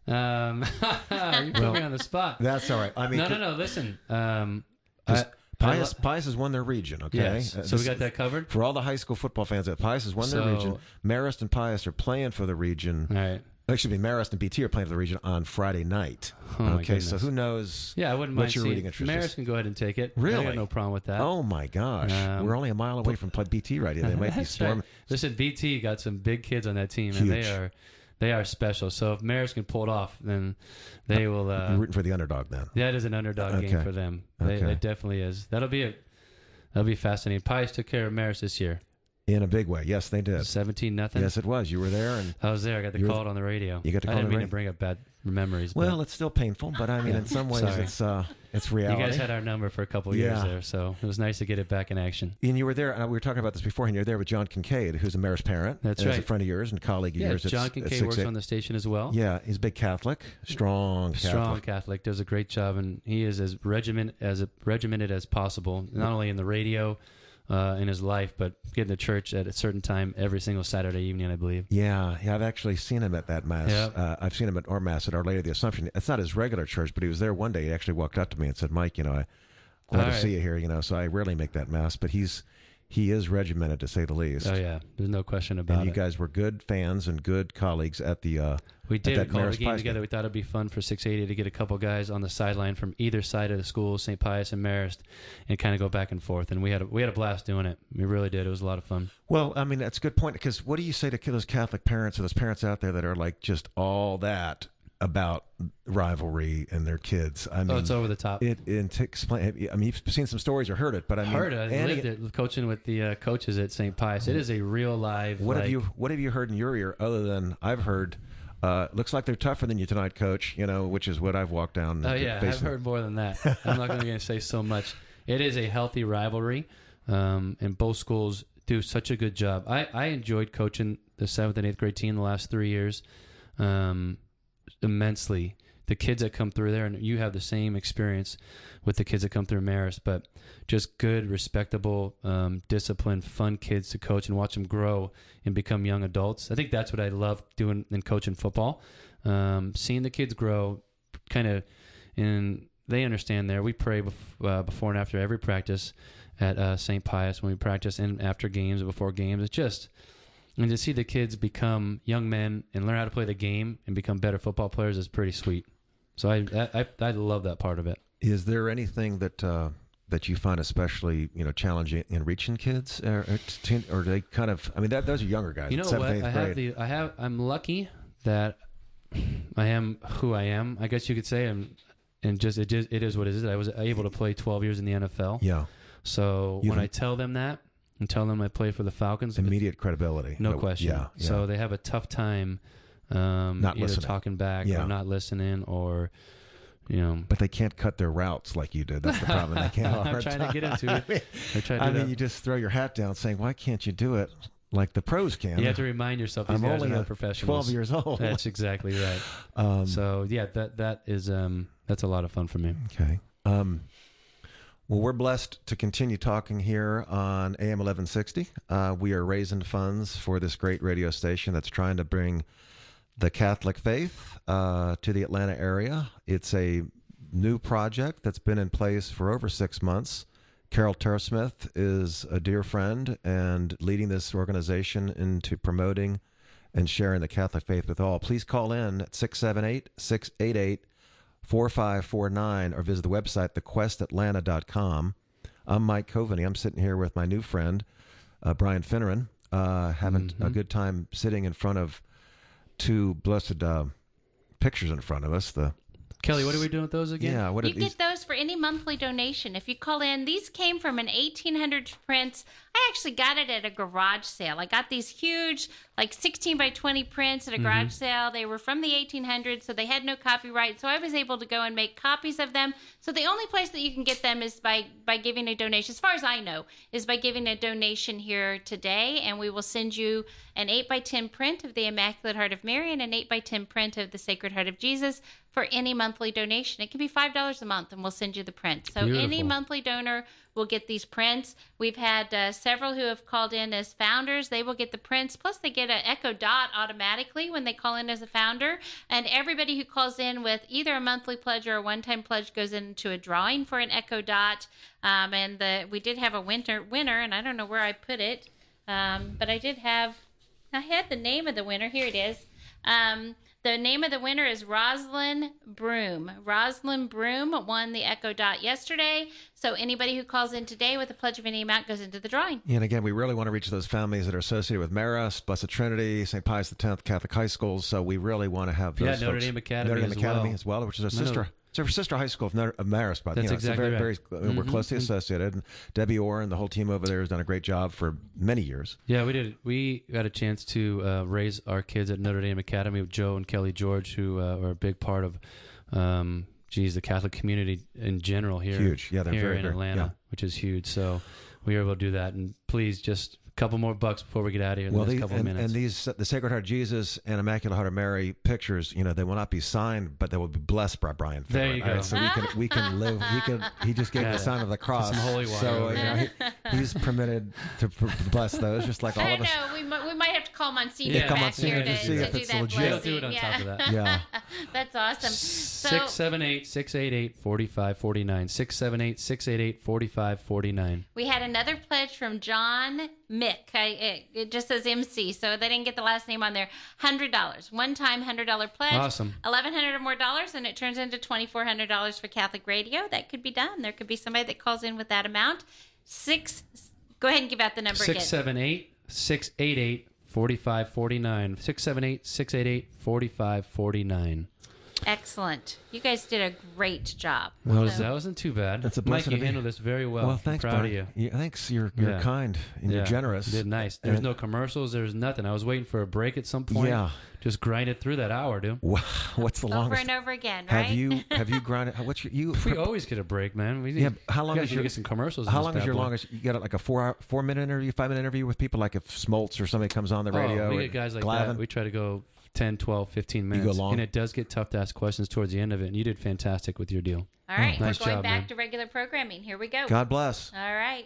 You put me on the spot. That's all right. I mean, No. Listen, Pius has won their region. Okay. Yes. So we got that covered. For all the high school football fans, that Pius has won their So- region. Marist and Pius are playing for the region. All right. Actually, Marist and BT are playing for the region on Friday night. Oh, my Okay, so goodness. who knows? Yeah, I wouldn't what mind your seeing. reading interest Marist is. can go ahead and take it. I Really? got no problem with that. Oh my gosh, we're only a mile away from BT right here. They might be That's storming. right. Listen, BT got some big kids on that team, and Huge. they are special. So if Marist can pull it off, then they will. You're rooting for the underdog then. That is an underdog game Okay. for them. Okay. It definitely is. That'll be fascinating. Pius took care of Marist this year. In a big way. Yes, they did. 17-0. Yes, it was. You were there, and I was there. I got to You were- call it on the radio. you got to I call didn't it on mean the to bring up bad memories. well, it's still painful, but I mean, in some ways, Sorry. it's but reality. you guys had our number for a couple years Yeah. there, so it was nice to get it back in action. And you were there, and we were talking about this beforehand. You were there with John Kincaid, who's a Marist parent. That's and is a right. friend of yours and colleague of Yeah, yours. at- John at Kincaid 6 works on the station as well. Yeah, he's a big Catholic, strong Catholic. Strong Catholic, does a great job, and he is as regimented as possible. Not only in the radio, in his life, but getting to church at a certain time every single Saturday evening, I believe. Yeah, I've actually seen him at that mass. Yeah. I've seen him at our mass at Our Lady of the Assumption. It's not his regular church, but he was there one day. He actually walked up to me and said, "Mike, I'm glad All to right. see you here." So I rarely make that mass, but he is regimented to say the least. Oh yeah, there's no question about And you it. guys were good fans and good colleagues at the. We did. We that called Marist the game Pius together. game. We thought it'd be fun for 680 to get a couple guys on the sideline from either side of the school, St. Pius and Marist, and kind of go back and forth. And we had a blast doing it. We really did. It was a lot of fun. Well, I mean, that's a good point, because what do you say to those Catholic parents or those parents out there that are like just all that about rivalry and their kids? I mean, Oh, it's over the top. explain. I mean, you've seen some stories or heard it, but I mean, Heard it. I lived it coaching with the coaches at St. Pius. It is a real live. What have you heard in your ear other than I've heard? Looks like they're tougher than you tonight, Coach. Which is what I've walked down. Oh yeah, I've facing. heard more than that. I'm not going to say so much. It is a healthy rivalry, and both schools do such a good job. I enjoyed coaching the 7th and 8th grade team the last 3 years immensely. The kids that come through there, and you have the same experience with the kids that come through Marist, but just good, respectable, disciplined, fun kids to coach and watch them grow and become young adults. I think that's what I love doing in coaching football. Seeing the kids grow, kind of, and they understand there. We pray before and after every practice at St. Pius when we practice, and after games and before games. It's just, and to see the kids become young men and learn how to play the game and become better football players is pretty sweet. So I love that part of it. Is there anything that you find especially challenging in reaching kids, or do they kind of? I mean, those are younger guys. You know 7th, what? 8th grade. I'm lucky that I am who I am, I guess you could say, and just it is what it is. I was able to play 12 years in the NFL. Yeah. So when I tell them that and tell them I play for the Falcons, Immediate credibility. no question. Yeah. So they have a tough time Not either listening. talking back Yeah. or not listening, or But they can't cut their routes like you did. That's the problem. They can't. I'm trying to get into it. I mean, you just throw your hat down saying, "Why can't you do it like the pros can?" you have to remind yourself these I'm guys are only not professionals. 12 years old. That's exactly right. So yeah, that is that's a lot of fun for me. Okay. Well, we're blessed to continue talking here on AM 1160. We are raising funds for this great radio station that's trying to bring the Catholic faith to the Atlanta area. It's a new project that's been in place for over 6 months. Carol Tersmith is a dear friend and leading this organization into promoting and sharing the Catholic faith with all. Please call in at 678-688-4549 or visit the website, thequestatlanta.com. I'm Mike Coveney. I'm sitting here with my new friend, Brian Finneran, having a good time sitting in front of two blessed pictures in front of us. Kelly, what are we doing with those again? Yeah, what are You these? get those for any monthly donation. If you call in, these came from an 1800s prints. I actually got it at a garage sale. I got these huge, like 16 by 20 prints at a garage sale. They were from the 1800s, so they had no copyright. So I was able to go and make copies of them. So the only place that you can get them is by giving a donation, as far as I know, is by giving a donation here today. And we will send you an 8 by 10 print of the Immaculate Heart of Mary and an 8 by 10 print of the Sacred Heart of Jesus for any monthly donation. It can be $5 a month, and we'll send you the print. So any Beautiful. monthly donor will get these prints. We've had several who have called in as founders. They will get the prints. Plus, they get an Echo Dot automatically when they call in as a founder. And everybody who calls in with either a monthly pledge or a one-time pledge goes into a drawing for an Echo Dot. We did have a winner, and I don't know where I put it, but I had the name of the winner. Here it is. The name of the winner is Roslyn Broom. Roslyn Broom won the Echo Dot yesterday. So anybody who calls in today with a pledge of any amount goes into the drawing. And again, we really want to reach those families that are associated with Marist, Blessed Trinity, St. Pius X Catholic high schools. So we really want to have those Notre folks. Dame Academy Notre Dame as Academy well. as well, which is our sister high school of Marist. But That's exactly right. We're closely associated. And Debbie Orr and the whole team over there has done a great job for many years. Yeah, we did. We got a chance to raise our kids at Notre Dame Academy with Joe and Kelly George, who are a big part of, the Catholic community in general here. Huge. Yeah, they're here very, in very, Atlanta, yeah. which is huge. So we were able to do that. And please, just a couple more bucks before we get out of here in the next couple of minutes. And these, the Sacred Heart of Jesus and Immaculate Heart of Mary pictures, they will not be signed, but they will be blessed by Brian Finneran. There you go. Right? So we can live. He just gave the sign of the cross. Some holy water So over there. he's permitted to bless those, just like all I of don't us. know. We might have to call Monsignor Yeah, call back here Monsignor to to see if do it's that legit. We'll blessing. do it on top of that. Yeah. That's awesome. So 678-688-4549. 678-688-4549. we had another pledge from John Mick. It just says MC, so they didn't get the last name on there. $100. One-time $100 pledge. Awesome. $1,100 or more dollars, and it turns into $2,400 for Catholic Radio. That could be done. There could be somebody that calls in with that amount. Go ahead and give out the number again. 678-688-4549. 678-688-4549. Excellent. You guys did a great job. Well, So- that wasn't too bad. That's a Mike, blessing you to be- handled this very well. Well, thanks, I'm proud Brian. of you. Yeah, thanks. You're Yeah. kind and you're generous. You did nice. There's no commercials. There's nothing. I was waiting for a break at some point. Yeah. Just grind it through that hour, dude. What's the over longest? and over again, right? Have you grinded? What's your We always get a break, man. How long is your get some commercials? How in this long is bad your boy. longest? You got like a 4-minute interview, 5-minute interview with people, like if Smoltz or somebody comes on the radio. We or get guys like Glavin? that. We try to go 10, 12, 15 minutes. long? And it does get tough to ask questions towards the end of it. And you did fantastic with your deal. All right, Nice we're going job, back man. to regular programming. Here we go. God bless. All right.